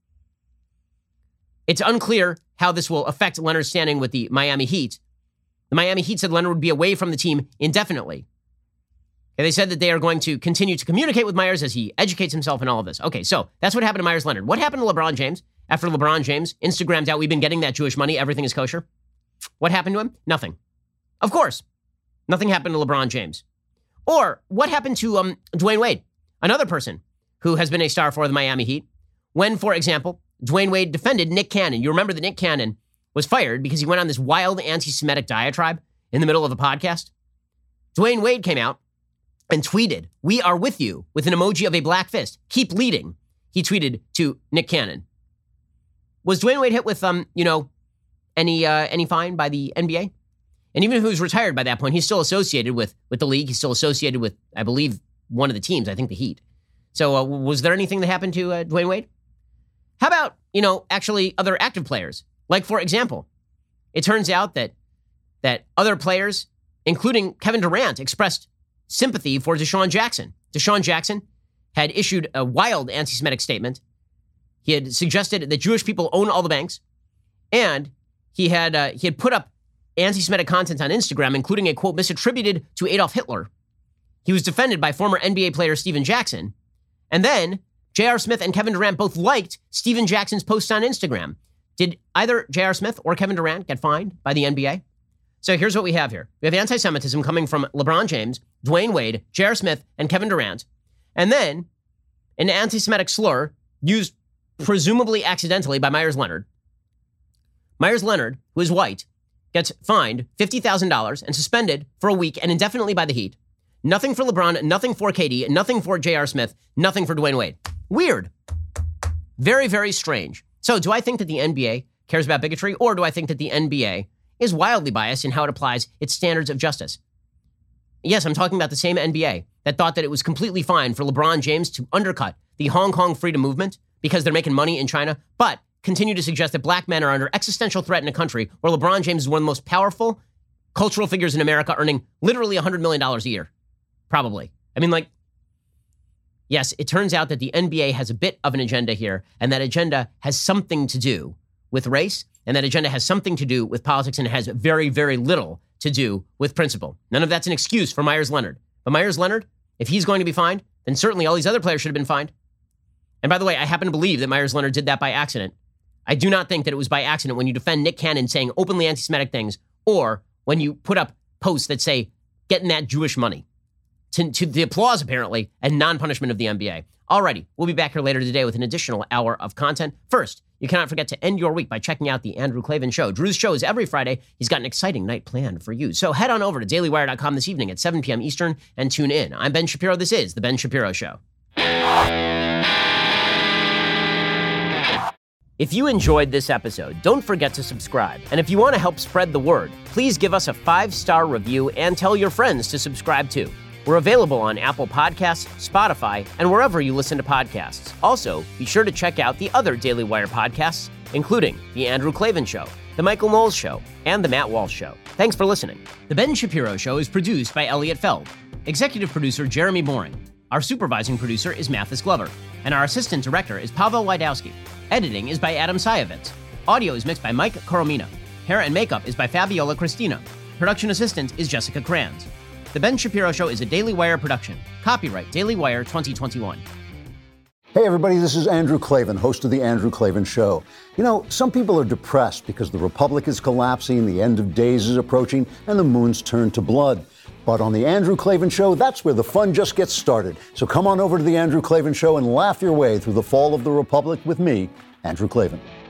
A: It's unclear how this will affect Leonard's standing with the Miami Heat. The Miami Heat said Leonard would be away from the team indefinitely. And they said that they are going to continue to communicate with Meyers as he educates himself in all of this. Okay, so that's what happened to Meyers-Leonard. What happened to LeBron James? After LeBron James Instagrammed out, we've been getting that Jewish money, everything is kosher. What happened to him? Nothing. Of course. Nothing happened to LeBron James. Or what happened to Dwayne Wade, another person who has been a star for the Miami Heat, when, for example, Dwayne Wade defended Nick Cannon. You remember that Nick Cannon was fired because he went on this wild anti-Semitic diatribe in the middle of a podcast. Dwayne Wade came out and tweeted, "We are with you," with an emoji of a black fist. Keep leading, he tweeted to Nick Cannon. Was Dwayne Wade hit with, any fine by the NBA? And even if he was retired by that point, he's still associated with the league. He's still associated with, I believe, one of the teams, I think the Heat. So was there anything that happened to Dwayne Wade? How about, actually other active players? Like, for example, it turns out that other players, including Kevin Durant, expressed sympathy for Deshaun Jackson. Deshaun Jackson had issued a wild anti-Semitic statement. He had suggested that Jewish people own all the banks, and he had put up anti-Semitic content on Instagram, including a quote misattributed to Adolf Hitler. He was defended by former NBA player Steven Jackson, and then J.R. Smith and Kevin Durant both liked Steven Jackson's post on Instagram. Did either J.R. Smith or Kevin Durant get fined by the NBA? So here's what we have here. We have anti-Semitism coming from LeBron James, Dwayne Wade, J.R. Smith, and Kevin Durant. And then an anti-Semitic slur used presumably accidentally by Myers Leonard. Myers Leonard, who is white, gets fined $50,000 and suspended for a week and indefinitely by the Heat. Nothing for LeBron, nothing for KD, nothing for J.R. Smith, nothing for Dwayne Wade. Weird. Very, very strange. So do I think that the NBA cares about bigotry, or do I think that the NBA is wildly biased in how it applies its standards of justice? Yes, I'm talking about the same NBA that thought that it was completely fine for LeBron James to undercut the Hong Kong freedom movement because they're making money in China, but continue to suggest that black men are under existential threat in a country where LeBron James is one of the most powerful cultural figures in America, earning literally $100 million a year. Probably. I mean, like, yes, it turns out that the NBA has a bit of an agenda here, and that agenda has something to do with race, and that agenda has something to do with politics, and it has very, very little to do with principle. None of that's an excuse for Myers Leonard. But Myers Leonard, if he's going to be fined, then certainly all these other players should have been fined. And by the way, I happen to believe that Myers Leonard did that by accident. I do not think that it was by accident when you defend Nick Cannon saying openly anti-Semitic things, or when you put up posts that say, getting that Jewish money. To the applause, apparently, and non-punishment of the NBA. Alrighty, we'll be back here later today with an additional hour of content. First, you cannot forget to end your week by checking out the Andrew Klavan Show. Drew's show is every Friday. He's got an exciting night planned for you. So head on over to dailywire.com this evening at 7 p.m. Eastern and tune in. I'm Ben Shapiro. This is The Ben Shapiro Show. If you enjoyed this episode, don't forget to subscribe. And if you want to help spread the word, please give us a 5-star review and tell your friends to subscribe too. We're available on Apple Podcasts, Spotify, and wherever you listen to podcasts. Also, be sure to check out the other Daily Wire podcasts, including The Andrew Klavan Show, The Michael Knowles Show, and The Matt Walsh Show. Thanks for listening. The Ben Shapiro Show is produced by Elliot Feld. Executive producer Jeremy Boring. Our supervising producer is Mathis Glover. And our assistant director is Pavel Wydowski. Editing is by Adam Sayevitz. Audio is mixed by Mike Coromina. Hair and makeup is by Fabiola Cristina. Production assistant is Jessica Kranz. The Ben Shapiro Show is a Daily Wire production. Copyright Daily Wire 2021.
G: Hey everybody, this is Andrew Klavan, host of The Andrew Klavan Show. You know, some people are depressed because the Republic is collapsing, the end of days is approaching, and the moon's turned to blood. But on The Andrew Klavan Show, that's where the fun just gets started. So come on over to The Andrew Klavan Show and laugh your way through the fall of the Republic with me, Andrew Klavan.